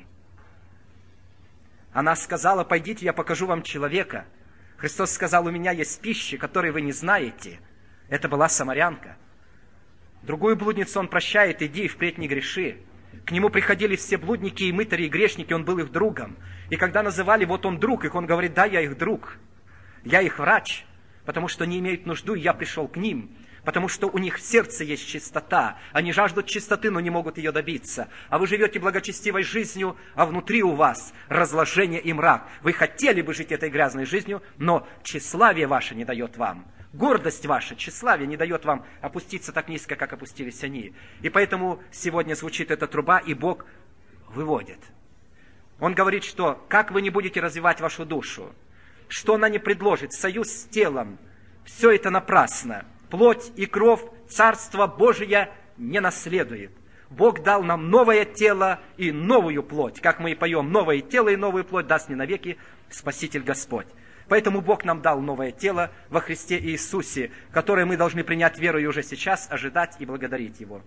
Она сказала, пойдите, я покажу вам человека. Христос сказал, у меня есть пища, которой вы не знаете. Это была самарянка. Другую блудницу он прощает, иди и впредь не греши. К нему приходили все блудники и мытари, и грешники, он был их другом. И когда называли, вот он друг их, он говорит, да, я их друг, я их врач, потому что не имеют нужду, и я пришел к ним. Потому что у них в сердце есть чистота. Они жаждут чистоты, но не могут ее добиться. А вы живете благочестивой жизнью, а внутри у вас разложение и мрак. Вы хотели бы жить этой грязной жизнью, но тщеславие ваше не дает вам. Гордость ваша, тщеславие не дает вам опуститься так низко, как опустились они. И поэтому сегодня звучит эта труба, и Бог выводит. Он говорит, что как вы не будете развивать вашу душу, что она не предложит, союз с телом, все это напрасно. Плоть и кровь Царство Божие не наследует. Бог дал нам новое тело и новую плоть. Как мы и поем, новое тело и новую плоть даст мне навеки Спаситель Господь. Поэтому Бог нам дал новое тело во Христе Иисусе, которое мы должны принять верой уже сейчас, ожидать и благодарить Его.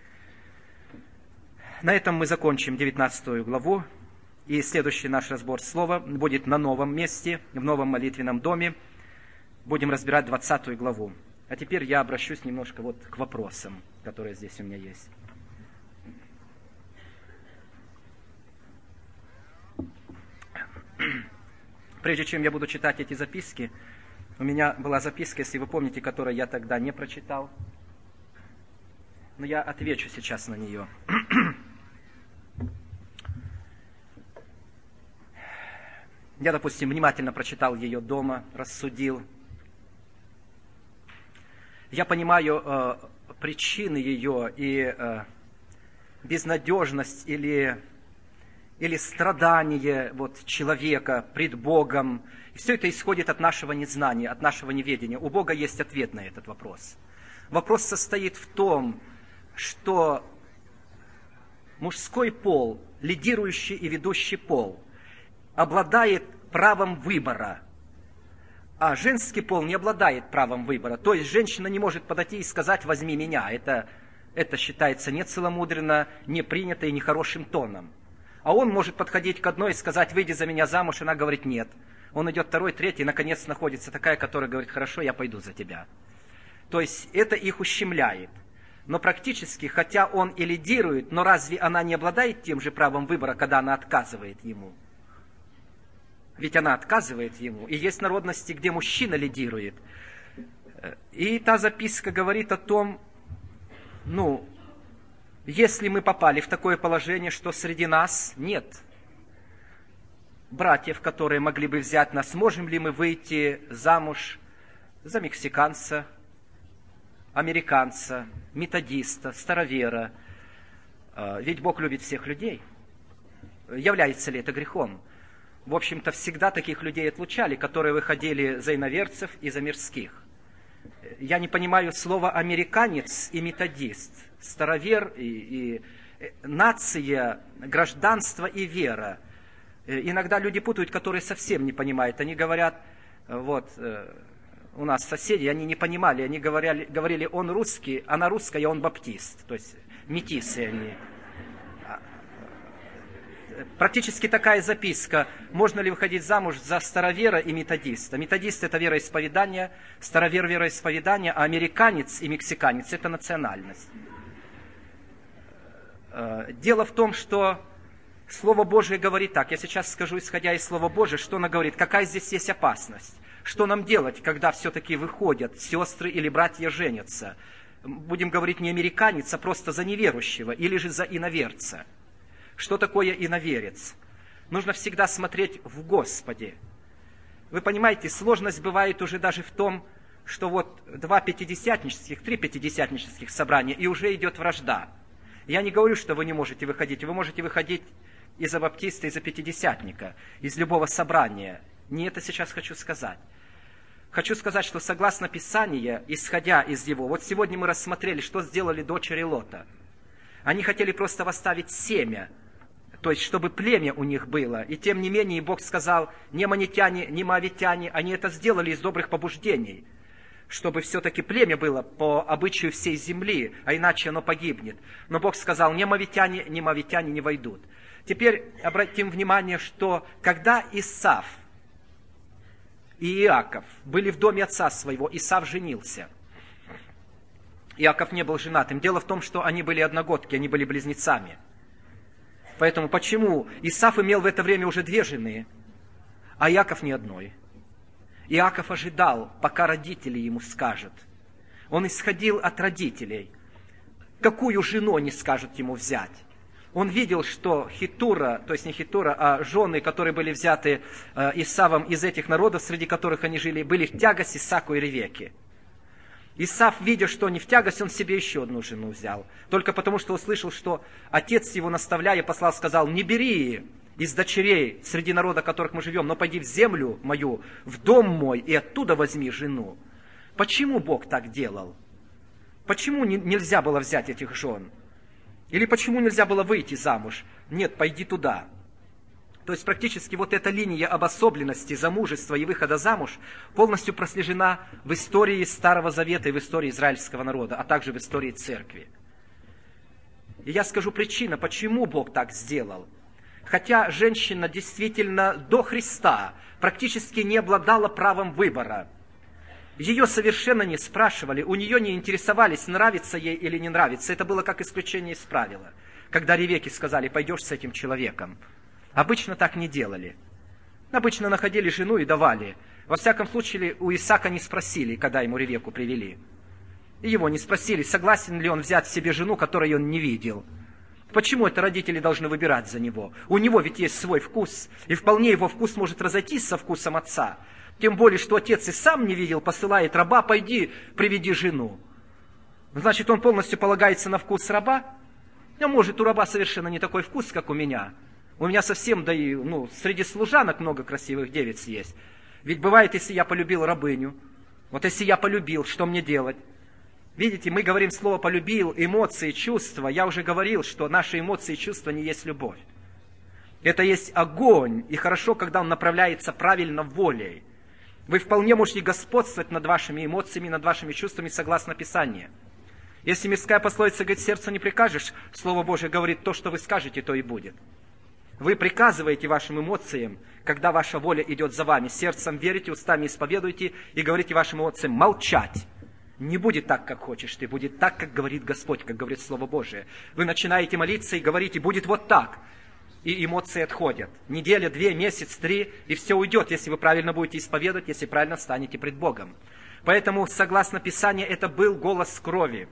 На этом мы закончим девятнадцатую главу. И следующий наш разбор слова будет на новом месте, в новом молитвенном доме. Будем разбирать двадцатую главу. А теперь я обращусь немножко вот к вопросам, которые здесь у меня есть. Прежде чем я буду читать эти записки, у меня была записка, если вы помните, которую я тогда не прочитал. Но я отвечу сейчас на нее. Я, допустим, внимательно прочитал ее дома, рассудил. Я понимаю э, причины ее и э, безнадежность или или страдание вот, человека пред Богом. И все это исходит от нашего незнания, от нашего неведения. У Бога есть ответ на этот вопрос. Вопрос состоит в том, что мужской пол, лидирующий и ведущий пол, обладает правом выбора, а женский пол не обладает правом выбора. То есть женщина не может подойти и сказать «возьми меня». Это, это считается не целомудренно, не принято и не хорошим тоном. А он может подходить к одной и сказать «выйди за меня замуж», она говорит «нет». Он идет второй, третий, и наконец находится такая, которая говорит «хорошо, я пойду за тебя». То есть это их ущемляет. Но практически, хотя он и лидирует, но разве она не обладает тем же правом выбора, когда она отказывает ему? Ведь она отказывает ему. И есть народности, где мужчина лидирует. И та записка говорит о том, ну, если мы попали в такое положение, что среди нас нет братьев, которые могли бы взять нас, можем ли мы выйти замуж за мексиканца, американца, методиста, старовера? Ведь Бог любит всех людей. Является ли это грехом? В общем-то, всегда таких людей отлучали, которые выходили за иноверцев и за мирских. Я не понимаю слова «американец» и «методист», «старовер» и, и «нация», «гражданство» и «вера». Иногда люди путают, которые совсем не понимают. Они говорят, вот, у нас соседи, они не понимали, они говорили, говорили он русский, она русская, он баптист. То есть метисы они. Практически такая записка. Можно ли выходить замуж за старовера и методиста? Методист – это вероисповедание, старовер – вероисповедание, а американец и мексиканец – это национальность. Дело в том, что Слово Божие говорит так. Я сейчас скажу, исходя из Слова Божия, что оно говорит, какая здесь есть опасность. Что нам делать, когда все-таки выходят сестры или братья женятся? Будем говорить не американец, а просто за неверующего или же за иноверца. Что такое иноверец? Нужно всегда смотреть в Господе. Вы понимаете, сложность бывает уже даже в том, что вот два пятидесятнических, три пятидесятнических собрания, и уже идет вражда. Я не говорю, что вы не можете выходить. Вы можете выходить из-за баптиста, из-за пятидесятника, из любого собрания. Не это сейчас хочу сказать. Хочу сказать, что согласно Писанию, исходя из его, вот сегодня мы рассмотрели, что сделали дочери Лота. Они хотели просто восставить семя, то есть, чтобы племя у них было. И тем не менее, Бог сказал, не манитяне, не моавитяне, они это сделали из добрых побуждений, чтобы все-таки племя было по обычаю всей земли, а иначе оно погибнет. Но Бог сказал, не моавитяне, не моавитяне не войдут. Теперь обратим внимание, что когда Исав и Иаков были в доме отца своего, Исав женился. Иаков не был женатым. Дело в том, что они были одногодки, они были близнецами. Поэтому почему Исав имел в это время уже две жены, а Иаков ни одной? Иаков ожидал, пока родители ему скажут. Он исходил от родителей. Какую жену они скажут ему взять? Он видел, что Хитура, то есть не Хитура, а жены, которые были взяты Исавом из этих народов, среди которых они жили, были в тягость Исааку и Ревекке. Исав, видя, что не в тягость, он себе еще одну жену взял. Только потому, что услышал, что отец его, наставляя, послал, сказал, не бери из дочерей среди народа, которых мы живем, но пойди в землю мою, в дом мой, и оттуда возьми жену. Почему Бог так делал? Почему не, нельзя было взять этих жен? Или почему нельзя было выйти замуж? Нет, пойди туда. То есть практически вот эта линия обособленности, замужества и выхода замуж полностью прослежена в истории Старого Завета и в истории израильского народа, а также в истории церкви. И я скажу причину, почему Бог так сделал. Хотя женщина действительно до Христа практически не обладала правом выбора. Ее совершенно не спрашивали, у нее не интересовались, нравится ей или не нравится. Это было как исключение из правила. Когда Ревекке сказали, пойдешь с этим человеком. Обычно так не делали. Обычно находили жену и давали. Во всяком случае, у Исаака не спросили, когда ему Ревекку привели. И его не спросили, согласен ли он взять себе жену, которую он не видел. Почему это родители должны выбирать за него? У него ведь есть свой вкус, и вполне его вкус может разойтись со вкусом отца. Тем более, что отец и сам не видел, посылает раба, пойди, приведи жену. Значит, он полностью полагается на вкус раба? А может, у раба совершенно не такой вкус, как у меня. У меня совсем, да и ну, среди служанок много красивых девиц есть. Ведь бывает, если я полюбил рабыню, вот если я полюбил, что мне делать? Видите, мы говорим слово «полюбил», эмоции, чувства. Я уже говорил, что наши эмоции и чувства не есть любовь. Это есть огонь, и хорошо, когда он направляется правильно волей. Вы вполне можете господствовать над вашими эмоциями, над вашими чувствами, согласно Писанию. Если мирская пословица говорит, сердце не прикажешь, Слово Божие говорит, то, что вы скажете, то и будет. Вы приказываете вашим эмоциям, когда ваша воля идет за вами. Сердцем верите, устами исповедуете и говорите вашим эмоциям молчать. Не будет так, как хочешь ты, будет так, как говорит Господь, как говорит Слово Божие. Вы начинаете молиться и говорите, будет вот так. И эмоции отходят. Неделя, две, месяц, три, и все уйдет, если вы правильно будете исповедовать, если правильно станете пред Богом. Поэтому, согласно Писанию, это был голос крови.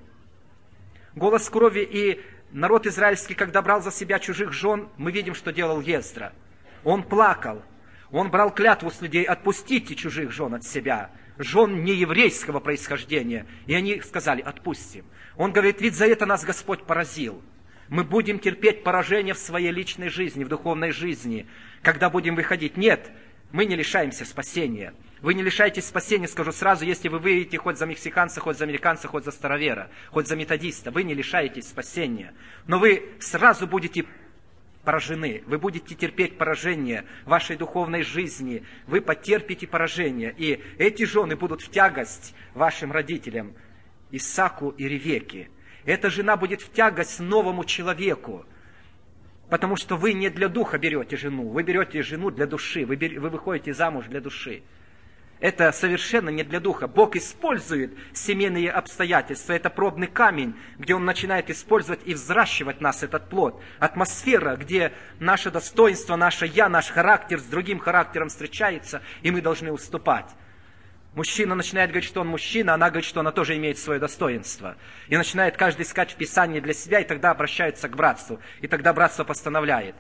Голос крови, и народ израильский, когда брал за себя чужих жен, мы видим, что делал Ездра. Он плакал. Он брал клятву с людей, отпустите чужих жен от себя. Жен нееврейского происхождения. И они сказали, отпустим. Он говорит, ведь за это нас Господь поразил. Мы будем терпеть поражение в своей личной жизни, в духовной жизни, когда будем выходить. Нет, мы не лишаемся спасения. Вы не лишаетесь спасения, скажу сразу, если вы выйдете хоть за мексиканца, хоть за американца, хоть за старовера, хоть за методиста, вы не лишаетесь спасения. Но вы сразу будете поражены, вы будете терпеть поражение в вашей духовной жизни, вы потерпите поражение, и эти жены будут в тягость вашим родителям, Исааку и Ревекке. Эта жена будет в тягость новому человеку, потому что вы не для духа берете жену, вы берете жену для души, вы, бер... вы выходите замуж для души. Это совершенно не для духа. Бог использует семейные обстоятельства. Это пробный камень, где Он начинает использовать и взращивать нас, этот плод. Атмосфера, где наше достоинство, наше «я», наш характер с другим характером встречается, и мы должны уступать. Мужчина начинает говорить, что он мужчина, она говорит, что она тоже имеет свое достоинство. И начинает каждый искать в Писании для себя, и тогда обращается к братству. И тогда братство постановляет.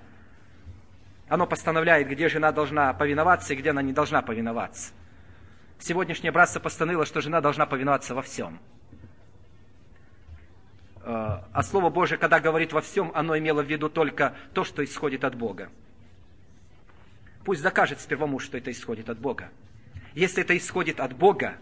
Оно постановляет, где жена должна повиноваться и где она не должна повиноваться. Сегодняшнее братство постановило, что жена должна повиноваться во всем. А Слово Божие, когда говорит во всем, оно имело в виду только то, что исходит от Бога. Пусть докажет сперва муж, что это исходит от Бога. Если это исходит от Бога,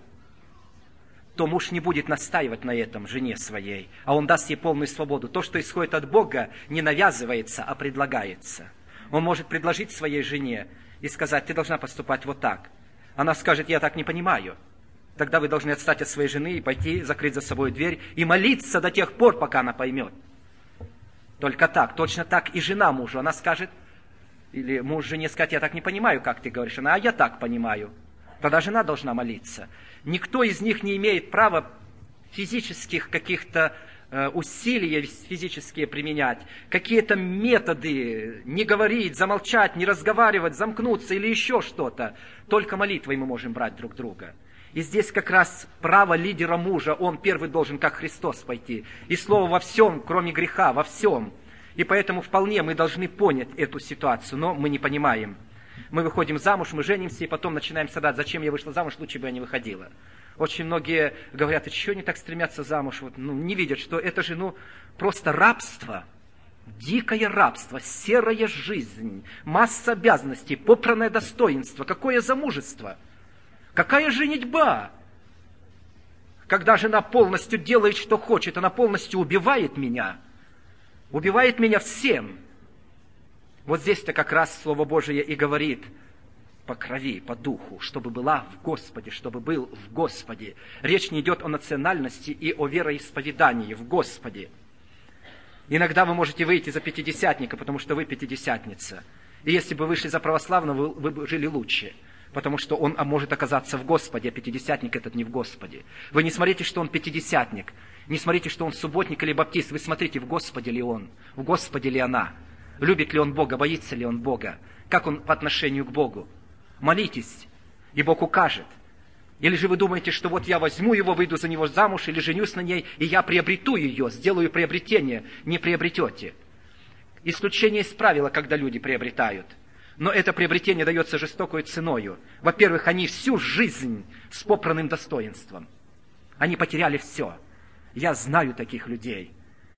то муж не будет настаивать на этом жене своей, а он даст ей полную свободу. То, что исходит от Бога, не навязывается, а предлагается. Он может предложить своей жене и сказать, ты должна поступать вот так. Она скажет, я так не понимаю. Тогда вы должны отстать от своей жены и пойти, закрыть за собой дверь и молиться до тех пор, пока она поймет. Только так, точно так и жена мужу. Она скажет, или муж жене скажет, я так не понимаю, как ты говоришь. Она, а я так понимаю. Тогда жена должна молиться. Никто из них не имеет права физических каких-то э, усилий физические применять, какие-то методы, не говорить, замолчать, не разговаривать, замкнуться или еще что-то. Только молитвой мы можем брать друг друга. И здесь как раз право лидера мужа, он первый должен, как Христос, пойти. И слово во всем, кроме греха, во всем. И поэтому вполне мы должны понять эту ситуацию, но мы не понимаем. Мы выходим замуж, мы женимся, и потом начинаем страдать, зачем я вышла замуж, лучше бы я не выходила. Очень многие говорят, а чего они так стремятся замуж? Вот, ну, не видят, что это же ну, просто рабство, дикое рабство, серая жизнь, масса обязанностей, попранное достоинство. Какое замужество? Какая женитьба? Когда жена полностью делает, что хочет, она полностью убивает меня. Убивает меня всем. Вот здесь-то как раз Слово Божие и говорит по крови, по духу, чтобы была в Господе, чтобы был в Господе. Речь не идет о национальности и о вероисповедании в Господе. Иногда вы можете выйти за пятидесятника, потому что вы пятидесятница. И если бы вышли за православного, вы, вы бы жили лучше. Потому что он может оказаться в Господе, а пятидесятник этот не в Господе. Вы не смотрите, что он пятидесятник. Не смотрите, что он субботник или баптист. Вы смотрите, в Господе ли он, в Господе ли она. Любит ли он Бога, боится ли он Бога, как он по отношению к Богу. Молитесь, и Бог укажет. Или же вы думаете, что вот я возьму его, выйду за него замуж, или женюсь на ней, и я приобрету ее, сделаю приобретение. Не приобретете. Исключение из правила, когда люди приобретают. Но это приобретение дается жестокой ценою. Во-первых, они всю жизнь с попранным достоинством. Они потеряли все. Я знаю таких людей.